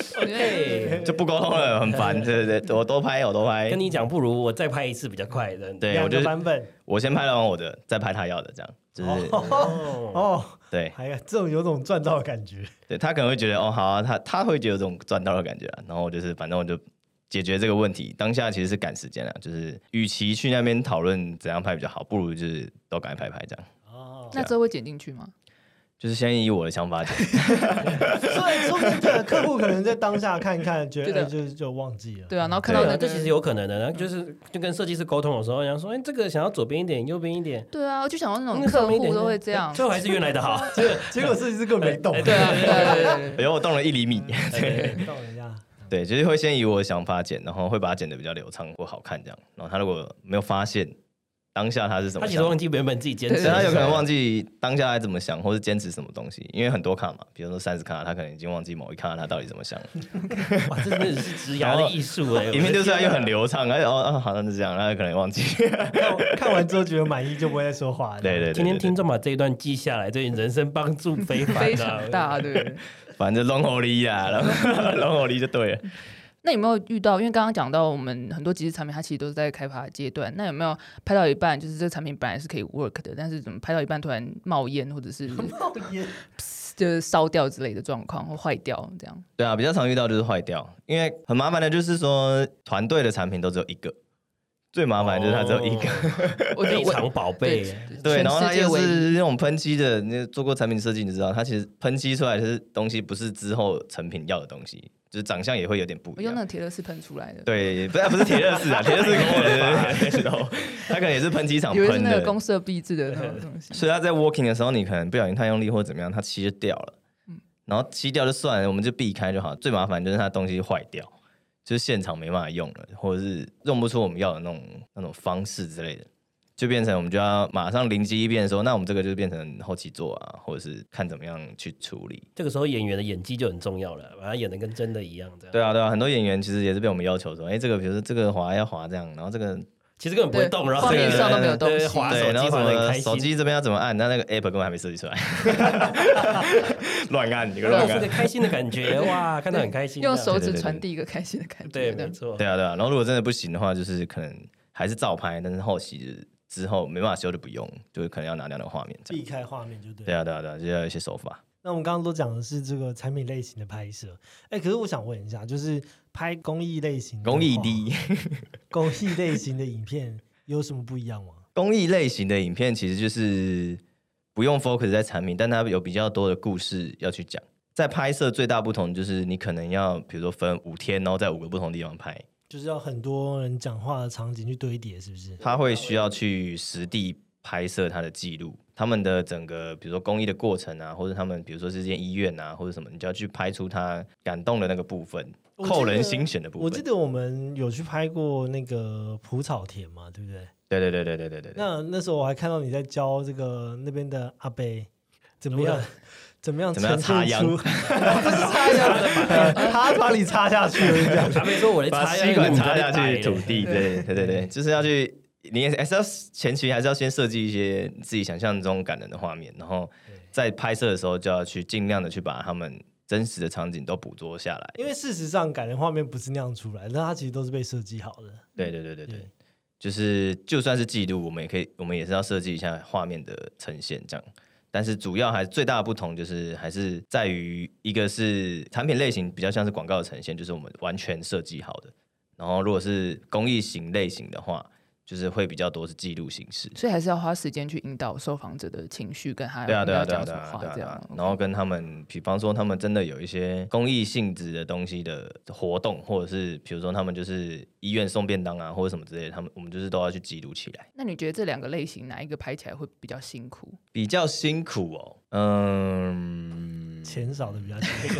OK， 就不沟通了，很烦，对对对，我多拍，我多拍。 跟你讲，不如我再拍一次比较快的。 对，我就版本， 我先拍完我的，再拍他要的，这样就是哦，哦对， 还有这种有种赚到的感觉。 对他可能会觉得哦好啊，他他会觉得有这种赚到的感觉啊，然后我就是反正我就解决这个问题。当下其实是赶时间啊，就是与其去那边讨论怎样拍比较好，不如就是都赶快拍拍这样。 哦， 那这会剪进去吗？ 就是先以我的想法讲， 所以说明这客户可能在当下看一看，觉得、 对的哎、就就忘记了。 对啊，然后看到对啊， 那个这其实有可能的。然后就是就跟设计师沟通的时候，人家说，哎，这个想要左边一点，右边一点。 对啊，我就想到那种那客上面一点户都会这样。 最后还是原来的好。 结果结果设计师根本没动。 对啊，对对对对， 哎呦我动了一厘米， 对，动人家。 对，就是会先以我的想法剪，然后会把它剪得比较流畅或好看这样。然后他如果没有发现当下他是什么想法， 他其实忘记原本自己坚持， 他有可能忘记当下怎么想，或是坚持什么东西，因为很多卡嘛，比如说三十卡，他可能已经忘记某一卡他到底怎么想了。 哇，这真的是职涯的艺术哎！ 影片就算又很流畅，而且哦哦，好像是这样，他可能忘记。 看看完之后觉得满意，就不会再说话。 对对对， 今天听众把这一段记下来，对你人生帮助非凡， 非常大，对。 反正龙火力啦，龙火力就对了。 那有没有遇到？因为刚刚讲到我们很多即时产品，它其实都是在开发阶段。那有没有拍到一半，就是这个产品本来是可以 work 的，但是怎么拍到一半突然冒烟，或者是冒烟， 就是烧掉之类的状况，或坏掉这样？ 对啊，比较常遇到就是坏掉，因为很麻烦的就是说团队的产品都只有一个，最麻烦的就是它只有一个， 我非常宝贝。 对，然后它又是那种喷漆的，你做过产品设计，你知道它其实喷漆出来的东西不是之后成品要的东西。就是长相也会有点不一样。 我用那个铁乐士喷出来的。 对，不是不是铁乐士啊，铁乐士跟我的，它可能也是喷漆厂喷的。 以为是那个公社壁制的那种东西。 所以它在 working 的时候，你可能不小心太用力或者怎么样，它漆就掉了。嗯，然后漆掉就算了，我们就避开就好。最麻烦就是它东西坏掉，就是现场没办法用了，或者是用不出我们要的那种那种方式之类的。就变成我们就要马上灵机一变说，那我们这个就变成后期做啊，或者是看怎么样去处理。 这个时候演员的演技就很重要了，把他演的跟真的一样这样。 对啊，对啊，很多演员其实也是被我们要求说，哎，这个比如说这个滑要滑这样，然后这个其实根本不会动，然后画面上都没有东西， 滑手对，然后什么机滑得很开心。 手机这边要怎么按，那那个 app 根本还没设计出来，乱按，你个乱按， 是个开心的感觉，哇，看到很开心， 用手指传递一个开心的感觉。 对，没错。 对啊，对啊，然后如果真的不行的话，就是可能还是照拍，但是后期就是之后没办法修就不用，就是可能要拿掉那个画面， 避开画面就对。 对啊，对啊，对啊，就要有一些手法。 那我们刚刚都讲的是这个产品类型的拍摄，哎，可是我想问一下，就是拍公益类型的公益的公益类型的影片有什么不一样吗？ 公益类型的影片其实就是不用 focus 在产品，但它有比较多的故事要去讲。在拍摄最大不同就是你可能要比如说分五天，然后在五个不同地方拍， 就是要很多人讲话的场景去堆叠，是不是？ 他会需要去实地拍摄他的记录，他们的整个比如说公益的过程啊，或者他们比如说是间医院啊，或者什么，你就要去拍出他感动的那个部分，扣人心弦的部分。 我记得我们有去拍过那个蒲草田嘛，对不对？ 对对对对对对对。 那那时候我还看到你在教这个那边的阿伯怎么样。怎么样？ 怎么样插秧？ 不是插秧，他把你插下去，这样。 他没说我的插吸管插下去土地，对对对对，就是要去，你还是要前期还是要先设计一些自己想象中感人的画面，然后在拍摄的时候就要去尽量的去把他们真实的场景都捕捉下来。 因为事实上感人画面不是那样出来，但它其实都是被设计好的。 对对对对对， 对就是就算是记录，我们也可以，我们也是要设计一下画面的呈现这样。但是主要还最大的不同就是还是在于一个是产品类型比较像是广告的呈现，就是我们完全设计好的。然后如果是公益型类型的话，就是会比较多是记录形式， 所以还是要花时间去引导受访者的情绪，跟他对啊对啊要对啊对讲什么话啊对啊对啊这样。 然后跟他们，比方说他们真的有一些公益性质的东西的活动，或者是比如说他们就是医院送便当啊，或者什么之类的，他们我们就是都要去记录起来。 那你觉得这两个类型哪一个拍起来会比较辛苦？ 比较辛苦哦，嗯， 钱少的比较辛苦。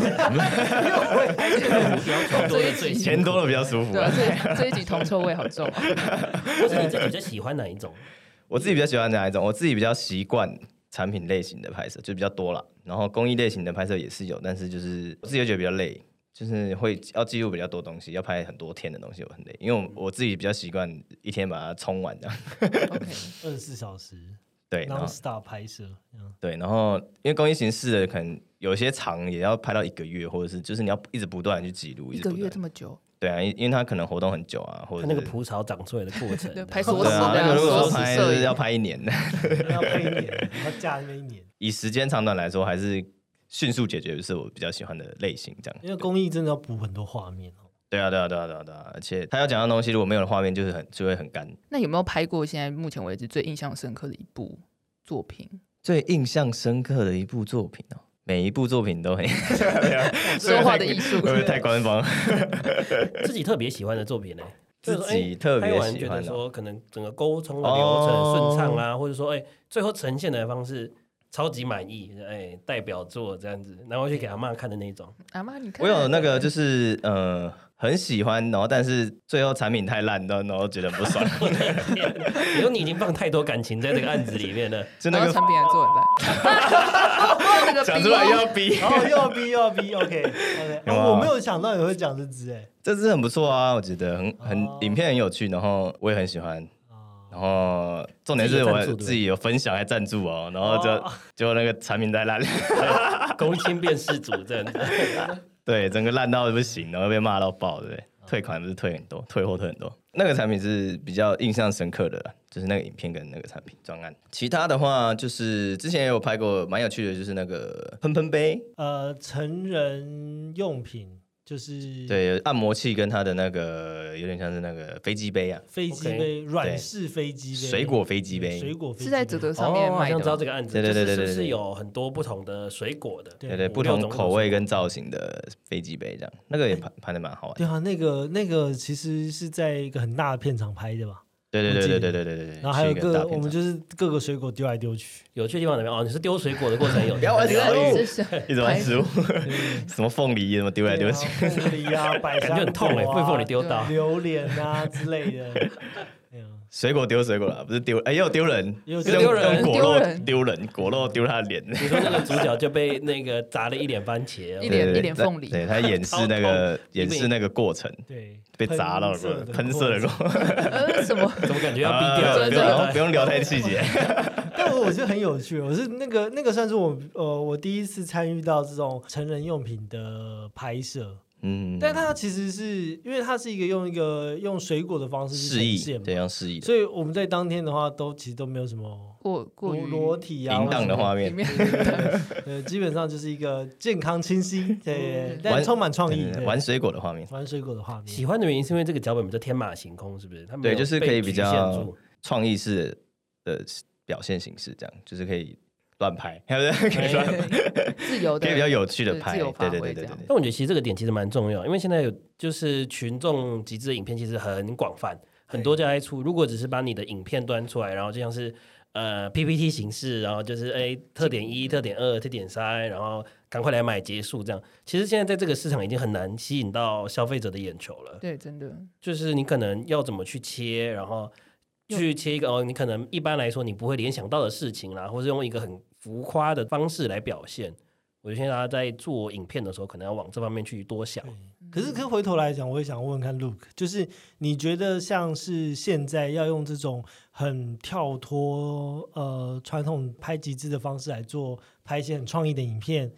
要求多的最钱多了比较舒服对啊，这这一集铜臭味好重啊。 或者你自己比较喜欢哪一种？ 我自己比较喜欢哪一种？我自己比较习惯产品类型的拍摄，就比较多啦。然后公益类型的拍摄也是有，但是就是我自己就觉得比较累，就是会要记录比较多东西，要拍很多天的东西，我很累。因为我我自己比较习惯一天把它冲完这样。 OK， 二十四小时对，然后 non stop 拍摄，嗯对，然后因为公益形式的可能有些长也要拍到一个月，或者是就是你要一直不断的去记录， 一个月直不断这么久， 对啊，因因为它可能活动很久啊，或者是它那个蒲草长出来的过程对，拍缩时对啊， 这样， 那个如果缩说拍时摄影就是要拍一年的， 要拍一年，要架那边一年。 以时间长短来说，还是迅速解决是我比较喜欢的类型，这样。 因为公益真的要补很多画面哦。 对啊，对啊，对啊，对啊，对啊，而且他要讲的东西如果没有画面，就是很就会很干。 那有没有拍过现在目前为止最印象深刻的一部作品？ 最印象深刻的一部作品哦，每一部作品都很说话的艺术会不会太官方？ 自己特别喜欢的作品呢？ 自己特别拍完喜欢的觉得说，可能整个沟通的流程顺畅啊，或者说，哎，最后呈现的方式超级满意，哎，代表作这样子，然后去给阿嬷看的那种。 阿妈，你看我有那个就是呃很喜欢，然后但是最后产品太烂，然后然后觉得很不爽。 你说你已经放太多感情在这个案子里面了， 就那个然后产品还做很烂，那个讲出来又要逼， 然后又要逼又要逼，OK OK。 有吗哦，我没有想到你会讲这支哎。 这支很不错啊，我觉得很很、 哦影片很有趣，然后我也很喜欢。 哦然后重点是我自己有赞助对不对自己有分享还赞助哦，然后就、 哦就那个产品太烂， 公亲变事主这样子。 对，整个烂到不行，然后被骂到爆，对不对？退款不是退很多，退货退很多。那个产品是比较印象深刻的啦，就是那个影片跟那个产品专案。其他的话，就是之前也有拍过，蛮有趣的，就是那个喷喷杯， 呃，成人用品就是对，按摩器跟它的那个有点像是那个飞机杯啊， 飞机杯，软式飞机杯， 水果飞机杯， 水果飞机杯是在泽泽上面哦，好卖像知道的这个案子， 对对对对对对就是是不是有很多不同的水果的？ 对对对， 五不六种水果同口味跟造型的飞机杯这样，那个也拍拍的蛮好玩的。 对啊，那个那个其实是在一个很大的片场拍的吧？ 对对对我记得对对对对对。 然后还有是一个大各片场我们就是各个水果丢来丢去， 有趣的地方怎么样？哦，你是丢水果的过程有？ 不要玩这食物个是一直玩食物， 对什么凤梨什么丢来丢去。 对啊凤梨啊，百香感觉很痛哎， 果啊被凤梨丢到。 榴莲啊之类的。对啊水果丢水果了，不是丢，哎，也有丢人， 也有是用丢人用果肉丢人丢人，果肉丢他的脸。 你说那个主角就被那个砸了一脸番茄哦， 一脸对对对一脸凤梨对他演示那个超痛演示那个过程， 对， 被砸到了喷射的过程。 呃什么？ 怎么感觉要逼掉了？ 啊不对对用不用聊太细节。 但我觉得很有趣，我是那个那个算是我呃我第一次参与到这种成人用品的拍摄， 嗯， 但它其实是因为它是一个用一个用水果的方式去示意呈现嘛， 对，用示意的所以我们在当天的话都其实都没有什么过过裸于裸体啊， 淫荡的画里面， 面呃，基本上就是一个健康清新，对， 嗯但充满创意对，对对玩水果的画面， 玩水果的画面， 喜欢的原因是因为这个脚本比较天马行空，是不是？他没有对，就是可以比被局限较住创意式的表现形式，这样就是可以乱拍，对不对？可以乱拍， 自由的， 可以比较有趣的对拍， 自由发对挥这样对对对对对。 但我觉得其实这个点其实蛮重要，因为现在有就是群众集资的影片其实很广泛，很多家在出。如果只是把你的影片端出来，然后就像是呃 P P T 形式，然后就是哎特点一、特点二、特点三，然后赶快来买结束这样。其实现在在这个市场已经很难吸引到消费者的眼球了。 对，真的就是你可能要怎么去切，然后去切一个哦，你可能一般来说你不会联想到的事情啦，或是用一个很浮夸的方式来表现。我觉得现在大家在做影片的时候，可能要往这方面去多想。 可是，可是回头来讲，我也想问问看 Luke，就是你觉得像是现在要用这种很跳脱呃传统拍集资的方式来做拍一些很创意的影片，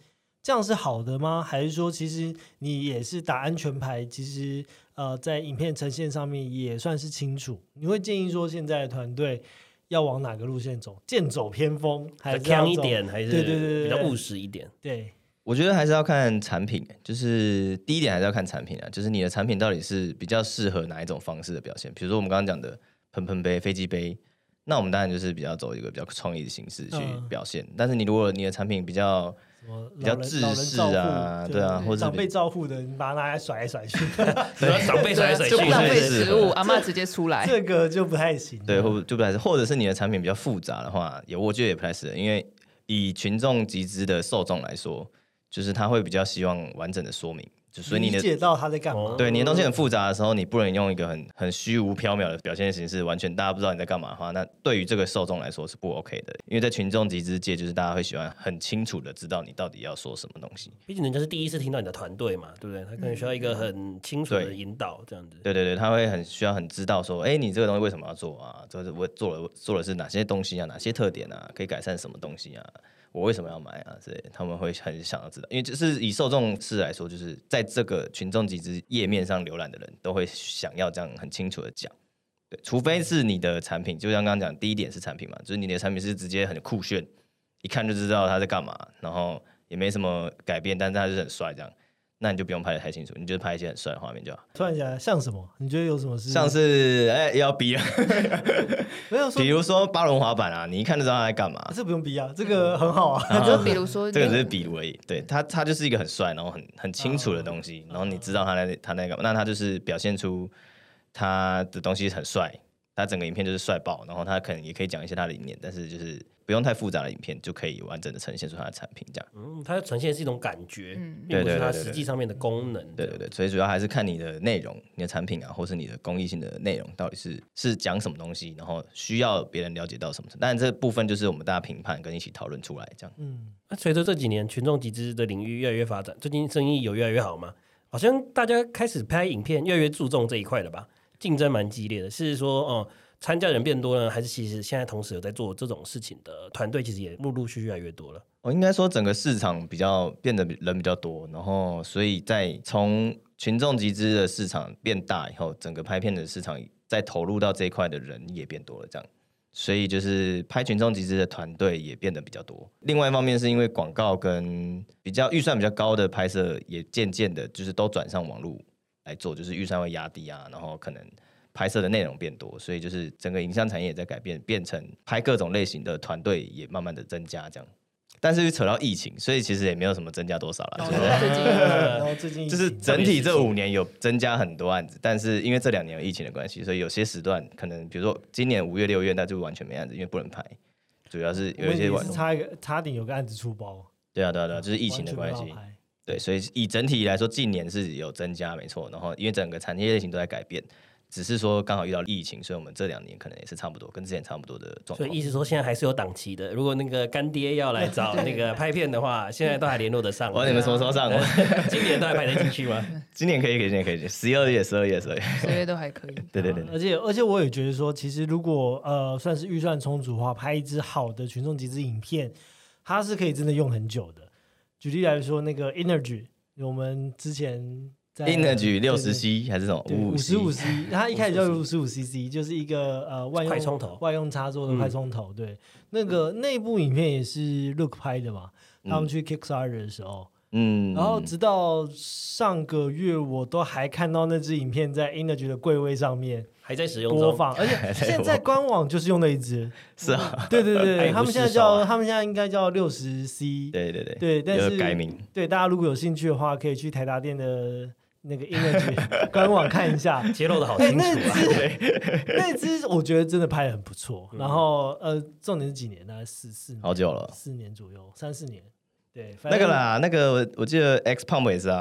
这样是好的吗？还是说其实你也是打安全牌，其实呃在影片呈现上面也算是清楚？你会建议说现在的团队要往哪个路线走？剑走偏锋，还是强一点，还是对对对比较务实一点？ 对， 我觉得还是要看产品，就是第一点还是要看产品啊，就是你的产品到底是比较适合哪一种方式的表现。比如说我们刚刚讲的喷喷杯、飞机杯，那我们当然就是比较走一个比较创意的形式去表现。嗯、但是你如果你的产品比较比较制式啊，对啊，或者长辈照护的，你把它拿来甩来甩去， 长辈甩来甩去， 浪费食物，阿嬷直接出来， 这个就不太行。 对，或就不太是，或者是你的产品比较复杂的话，也我觉得也不太适合，因为以群众集资的受众来说。就是他会比较希望完整的说明，就所以你的理解到他在干嘛。 对，你的东西很复杂的时候，你不能用一个很很虚无缥缈的表现形式，完全大家不知道你在干嘛的话，那对于这个受众来说是不 OK 的。因为在群众集资界，就是大家会喜欢很清楚的知道你到底要说什么东西。 毕竟人家是第一次听到你的团队嘛，对不对？他可能需要一个很清楚的引导，这样子。 对对对，他会很需要很知道说，哎，你这个东西为什么要做啊？这是我做了做的是哪些东西啊？哪些特点啊？可以改善什么东西啊？我为什么要买啊？之类的，他们会很想要知道，因为就是以受众式来说，就是在这个群众集资页面上浏览的人都会想要这样很清楚的讲，对，除非是你的产品，就像刚刚讲，第一点是产品嘛，就是你的产品是直接很酷炫，一看就知道他在干嘛，然后也没什么改变，但是他就是很帅这样。那你就不用拍得太清楚，你就拍一些很帅的画面就好。 突然想像什么？你觉得有什么是？ 像是哎、欸、要逼啊， 没有说， 比如说八轮滑板啊，你一看就知道他在干嘛。 这不用逼啊，这个很好啊。 就比如说， 这个只是比如而已。对他，他就是一个很帅，然后很很清楚的东西，然后你知道他在他在干嘛，那他就是表现出他的东西很帅，他整个影片就是帅爆，然后他可能也可以讲一些他的理念，但是就是不用太复杂的影片就可以完整的呈现出他的产品这样。 嗯，它呈现是一种感觉， 嗯、 并不是它实际上面的功能。 对对对，所以主要还是看你的内容、你的产品啊，或是你的公益性的内容到底是是讲什么东西，然后需要别人了解到什么。当然这部分就是我们大家评判跟一起讨论出来这样。 嗯， 那随着这几年群众集资的领域越来越发展，最近生意有越来越好吗？好像大家开始拍影片越来越注重这一块了吧？竞争蛮激烈的，是说哦。参加人变多呢，还是其实现在同时有在做这种事情的团队，其实也陆陆续续越来越多了。 我应该说整个市场比较变得人比较多，然后所以在从群众集资的市场变大以后，整个拍片的市场再投入到这一块的人也变多了，这样，所以就是拍群众集资的团队也变得比较多。另外一方面是因为广告跟比较预算比较高的拍摄也渐渐的就是都转上网络来做，就是预算会压低啊，然后可能。拍摄的内容变多，所以就是整个影像产业也在改变，变成拍各种类型的团队也慢慢的增加这样。但是扯到疫情，所以其实也没有什么增加多少啦。 然后最近，然后最近就是整体这五年有增加很多案子，但是因为这两年有疫情的关系，所以有些时段可能比如说今年五月六月那就完全没案子，因为不能拍，主要是有一些晚差一个差点有个案子出包。 对啊对啊对啊，就是疫情的关系。对，所以以整体来说，近年是有增加没错，然后因为整个产业类型都在改变。只是说刚好遇到疫情，所以我们这两年可能也是差不多，跟之前差不多的状况。 所以意思说现在还是有档期的。如果那个干爹要来找那个拍片的话，现在都还联络得上。 我你们什么时候上？ 今年都还拍得进去吗？ 今年可以，今年可以，十一二月、十二月、十二月、 十月都还可以。 对对对， 而且而且我也觉得说，其实如果呃算是预算充足的话，拍一支好的群众集资影片，它是可以真的用很久的。举例来说，那个 Energy， 我们之前。 Energy 六十 C 还是什么五十五 C， 它一开始叫五十五 C C， 就是一个呃万用快充头、 外用插座的快充头。嗯、对，那个内部影片也是 Look 拍的嘛，嗯、他们去 Kickstarter 的时候，嗯，然后直到上个月我都还看到那支影片在 Energy 的柜位上面还在使用播放，而且现在官网就是用那一支， 是啊， 对对对，他们现在叫他们现在应该叫六十 C， 对对对对，但是改名， 对大家如果有兴趣的话，可以去台达店的。那个 Energy 官网看一下， 揭露的好清楚啊！ 那支我觉得真的拍得很不错。然后呃，重点是几年？大概四四年， 好久了， 四年左右，三四年。对， 那个啦，那个我我记得 X Pump 也是啊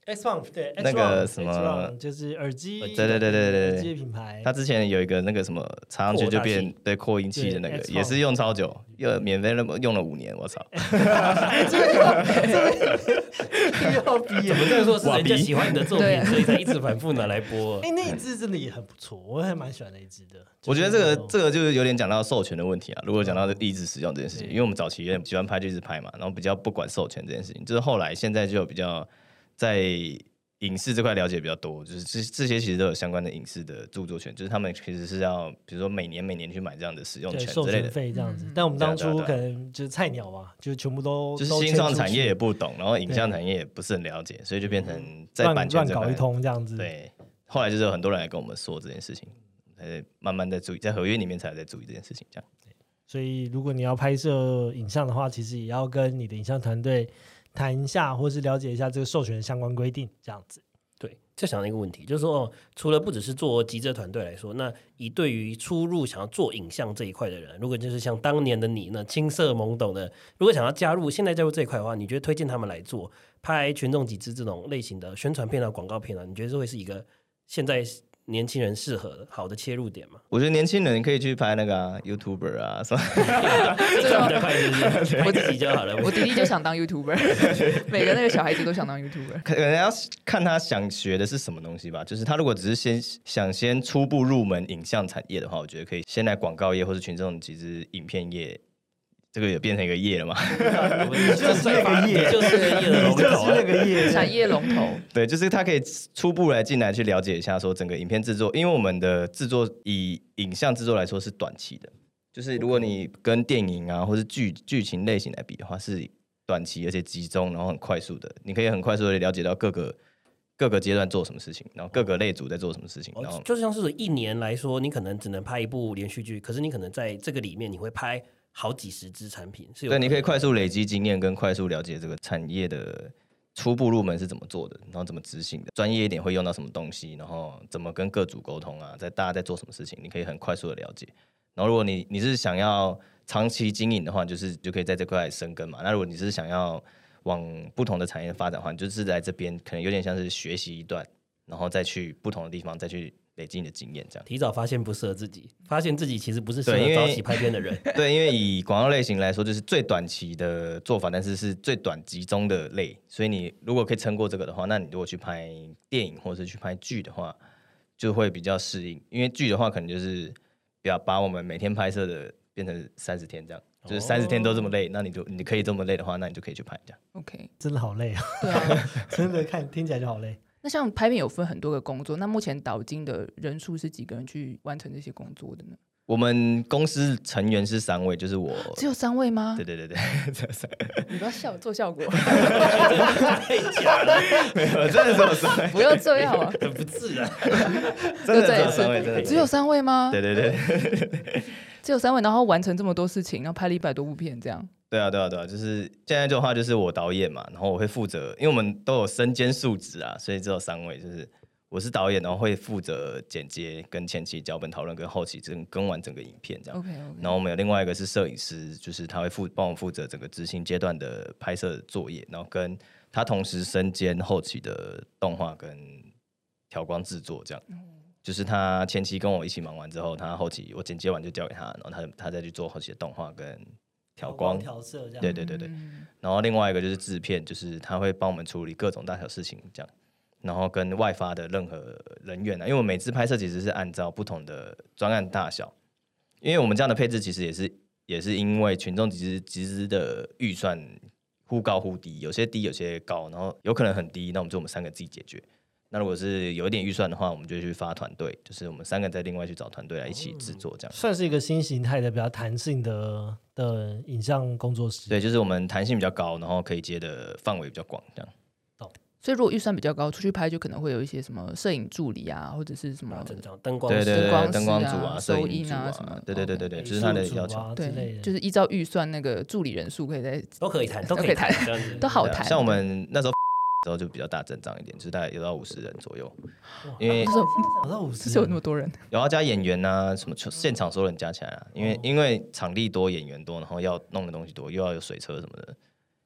Xbox 对那个什么就是耳机， 对对对对对对， 耳机的品牌。 他之前有一个那个什么插上去就变对扩音器的那个，也是用超久，又免费用了五年，我操！ 这个要这个要逼， 怎么这么说？是人家喜欢你的作品，所以才一直反复拿来播。 哎，那一支真的也很不错，我还蛮喜欢那一支的。 我觉得这个这个就是有点讲到授权的问题啊。如果讲到一直使用这件事情，因为我们早期有点喜欢拍就一直拍嘛，然后比较不管授权这件事情，就是后来现在就比较在影视这块了解比较多，就是这这些其实都有相关的影视的著作权，就是他们其实是要比如说每年每年去买这样的使用权之类的费这样子。但我们当初可能就是菜鸟嘛，就全部都就是新创产业也不懂，然后影像产业也不是很了解，所以就变成在版权乱搞一通这样子。 对，后来就是有很多人来跟我们说这件事情，才慢慢在注意，在合约里面才在注意这件事情这样。 所以如果你要拍摄影像的话，其实也要跟你的影像团队谈一下，或是了解一下这个授权相关规定，这样子。 对，就想到一个问题，就是说，哦，除了不只是做集资团队来说，那以对于初入想要做影像这一块的人，如果就是像当年的你呢，青涩懵懂的，如果想要加入，现在加入这一块的话，你觉得推荐他们来做拍群众集资这种类型的宣传片啊、广告片啊，你觉得这会是一个现在年轻人适合的好的切入点吗？ 我觉得年轻人可以去拍那个、啊、YouTuber 啊，什么这样比较快，是不是？我自己就好了。 我弟弟就想当 YouTuber， 每个那个小孩子都想当 YouTuber。 可能要看他想学的是什么东西吧。就是他如果只是先想先初步入门影像产业的话，我觉得可以先来广告业或是群众集资影片业。这个也变成一个业了嘛？ 就是那个业， 就是那个业的龙头， 就是那个业产业龙头。 对，就是他可以初步来进来去了解一下，说整个影片制作，因为我们的制作以影像制作来说是短期的，就是如果你跟电影啊或是剧剧情类型来比的话，是短期而且集中，然后很快速的，你可以很快速的了解到各个各个阶段做什么事情，然后各个类组在做什么事情。然后就像是一年来说，你可能只能拍一部连续剧，可是你可能在这个里面你会拍好几十支产品，是有对，你可以快速累积经验，跟快速了解这个产业的初步入门是怎么做的，然后怎么执行的，专业一点会用到什么东西，然后怎么跟各组沟通啊，在大家在做什么事情，你可以很快速的了解。然后如果你你是想要长期经营的话，就是就可以在这块生根嘛。那如果你是想要往不同的产业发展的话，你就是在这边可能有点像是学习一段，然后再去不同的地方再去累积你的经验，这样提早发现不适合自己，发现自己其实不是适合早期拍片的人。 对，因为以广告类型来说，就是最短期的做法，但是是最短集中的类。所以你如果可以撑过这个的话，那你如果去拍电影或者是去拍剧的话，就会比较适应。因为剧的话，可能就是比较把我们每天拍摄的变成三十天这样，就是三十天都这么累，那你就你可以这么累的话，那你就可以去拍这样。 OK， 真的好累啊！ 对啊， 真的看听起来就好累。 那像拍片有分很多个工作，那目前导金的人数是几个人去完成这些工作的呢？ 我们公司成员是三位，就是我， 只有三位吗？ 对对对对， 你不要笑，做效果， 太假了， 没有，真的只有三位， 不要这样啊， 很不自然。 真的只有三位，真的只有三位吗？ 对对对， 只有三位，然后完成这么多事情，然后拍了一百多部片，这样。 对啊，对啊，对啊，就是现在的话，就是我导演嘛，然后我会负责，因为我们都有身兼数职啊，所以只有三位，就是我是导演，然后会负责剪接、跟前期脚本讨论、跟后期跟跟完整个影片这样。 OK OK。 然后我们有另外一个是摄影师，就是他会负帮我负责整个执行阶段的拍摄作业，然后跟他同时身兼后期的动画跟调光制作这样。嗯，就是他前期跟我一起忙完之后，他后期我剪接完就交给他，然后他他再去做后期的动画跟调光、 调色这样。 对对对对。然后另外一个就是制片，就是他会帮我们处理各种大小事情这样。然后跟外发的任何人员啊，因为我每次拍摄其实是按照不同的专案大小，因为我们这样的配置其实也是也是因为群众集资集资的预算忽高忽低，有些低有些高，然后有可能很低，那我们就我们三个自己解决。那如果是有一点预算的话，我们就去发团队，就是我们三个再另外去找团队来一起制作，这样、 嗯、算是一个新形态的比较弹性的的影像工作室。 对，就是我们弹性比较高，然后可以接的范围比较广，这样。 所以如果预算比较高，出去拍就可能会有一些什么摄影助理啊，或者是什么灯光、 对对对灯光组啊、 收音啊什么， 对对对对对，就是他的要求， 对，就是依照预算那个助理人数可以在都可以谈，都可以谈， 都好谈。 像我们那时候时候就比较大阵仗一点，就是大概有到五十人左右，因为有到五十， 是有那么多人， 有要加演员啊，什么现场所有人加起来啊，因为因为场地多，演员多，然后要弄的东西多，又要有水车什么的。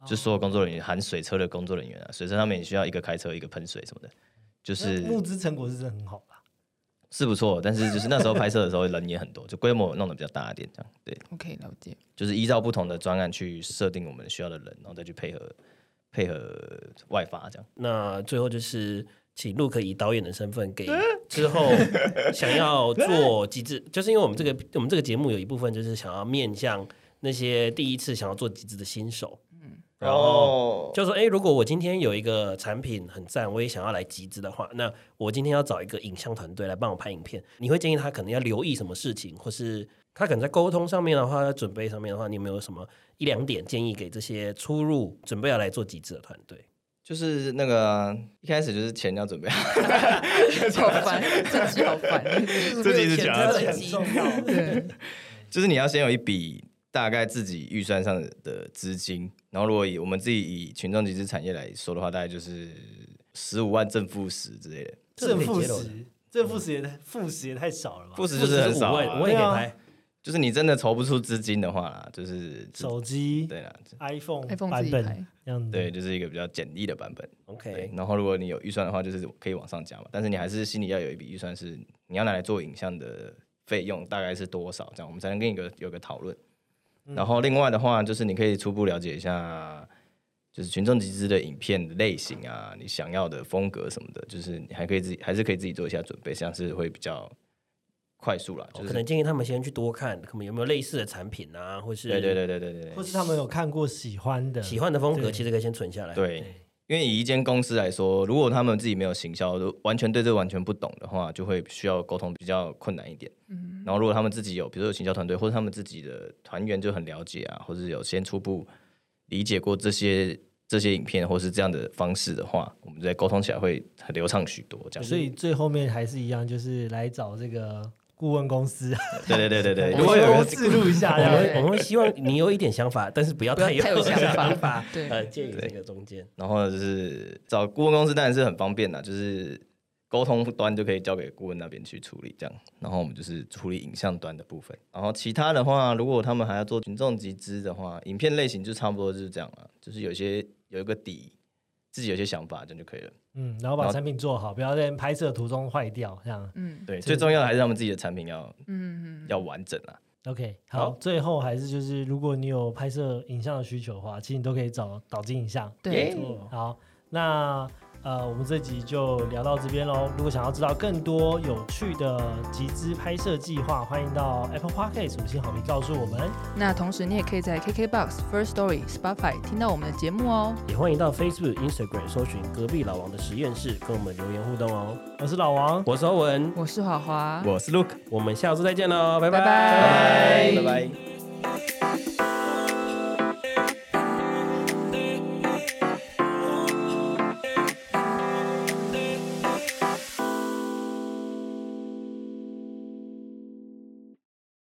就所有工作人员含水车的工作人员啊，水车他们也需要一个开车一个喷水什么的，就是募资成果是真的很好啦。 是不错，但是就是那时候拍摄的时候人也很多，就规模弄得比较大一点，这样对。 OK， 了解。 就是依照不同的专案去设定我们需要的人，然后再去配合配合外发这样。 那最后就是请陆可以导演的身份给之后想要做极致，就是因为我们这个我们这个节目有一部分就是想要面向那些第一次想要做极致的新手。然后就说，哎，如果我今天有一个产品很赞，我也想要来集资的话，那我今天要找一个影像团队来帮我拍影片，你会建议他可能要留意什么事情，或是他可能在沟通上面的话，在准备上面的话，你有没有什么一两点建议给这些初入准备要来做集资的团队？ 就是那个一开始就是钱要准备好， 好烦，自己好烦， 自己是讲到这很重要。 对， 就是你要先有一笔大概自己预算上的资金，然后如果以我们自己以群众集资产业来说的话，大概就是十五万正负十之类的。 正负十，正负十也太负十也太少了吧？ 负十就是很少、啊， 我也可以拍。 就是你真的筹不出资金的话啦，就是手机对啦 ，iPhone iPhone 版本这样子， 对，就是一个比较简易的版本。 OK， 然后如果你有预算的话，就是可以往上加嘛，但是你还是心里要有一笔预算，是你要拿来做影像的费用大概是多少，这样我们才能跟你有个有个讨论。 嗯、 然后另外的话，就是你可以初步了解一下，就是群众集资的影片的类型啊，你想要的风格什么的，就是你还可以自己还是可以自己做一下准备，这样是会比较快速啦、就是可能建议他们先去多看，可能有没有类似的产品啊，或是对对对对对对， 或是他们有看过喜欢的喜欢的风格， 对其实可以先存下来。 对，因为以一间公司来说，如果他们自己没有行销，完全对这完全不懂的话，就会需要沟通比较困难一点。嗯，然后如果他们自己有，比如说有行销团队，或者他们自己的团员就很了解啊，或者有先初步理解过这些这些影片，或是这样的方式的话，我们在沟通起来会很流畅许多。这样， 所以最后面还是一样，就是来找这个顾问公司。 对对对对对， 如如果有个自录一下， 我这样们我们会希望你有一点想法，但是不要太有太有想法法， 对呃，介于这个中间。 然后就是找顾问公司当然是很方便的，就是沟通端就可以交给顾问那边去处理这样，然后我们就是处理影像端的部分。然后其他的话，如果他们还要做群众集资的话，影片类型就差不多就是这样了，就是有些有一个底，自己有些想法这样就可以了。 嗯，然后把产品做好，不要在拍摄途中坏掉，这样。 嗯， 对，最重要的还是他们自己的产品要嗯嗯要完整啊。 OK， 好， 好最后还是就是，如果你有拍摄影像的需求的话，其实你都可以找导金影像。 对， 好，那呃，我们这集就聊到这边喽。如果想要知道更多有趣的集资拍摄计划，欢迎到 Apple Podcast 五星好评告诉我们。 那同时你也可以在 K K B O X、First Story、Spotify 听到我们的节目哦。 也欢迎到 Facebook、Instagram 搜寻隔壁老王的实验室，跟我们留言互动哦。 我是老王， 我是欧文， 我是华华， 我是 Luke， 我们下周再见喽，拜拜拜拜拜拜。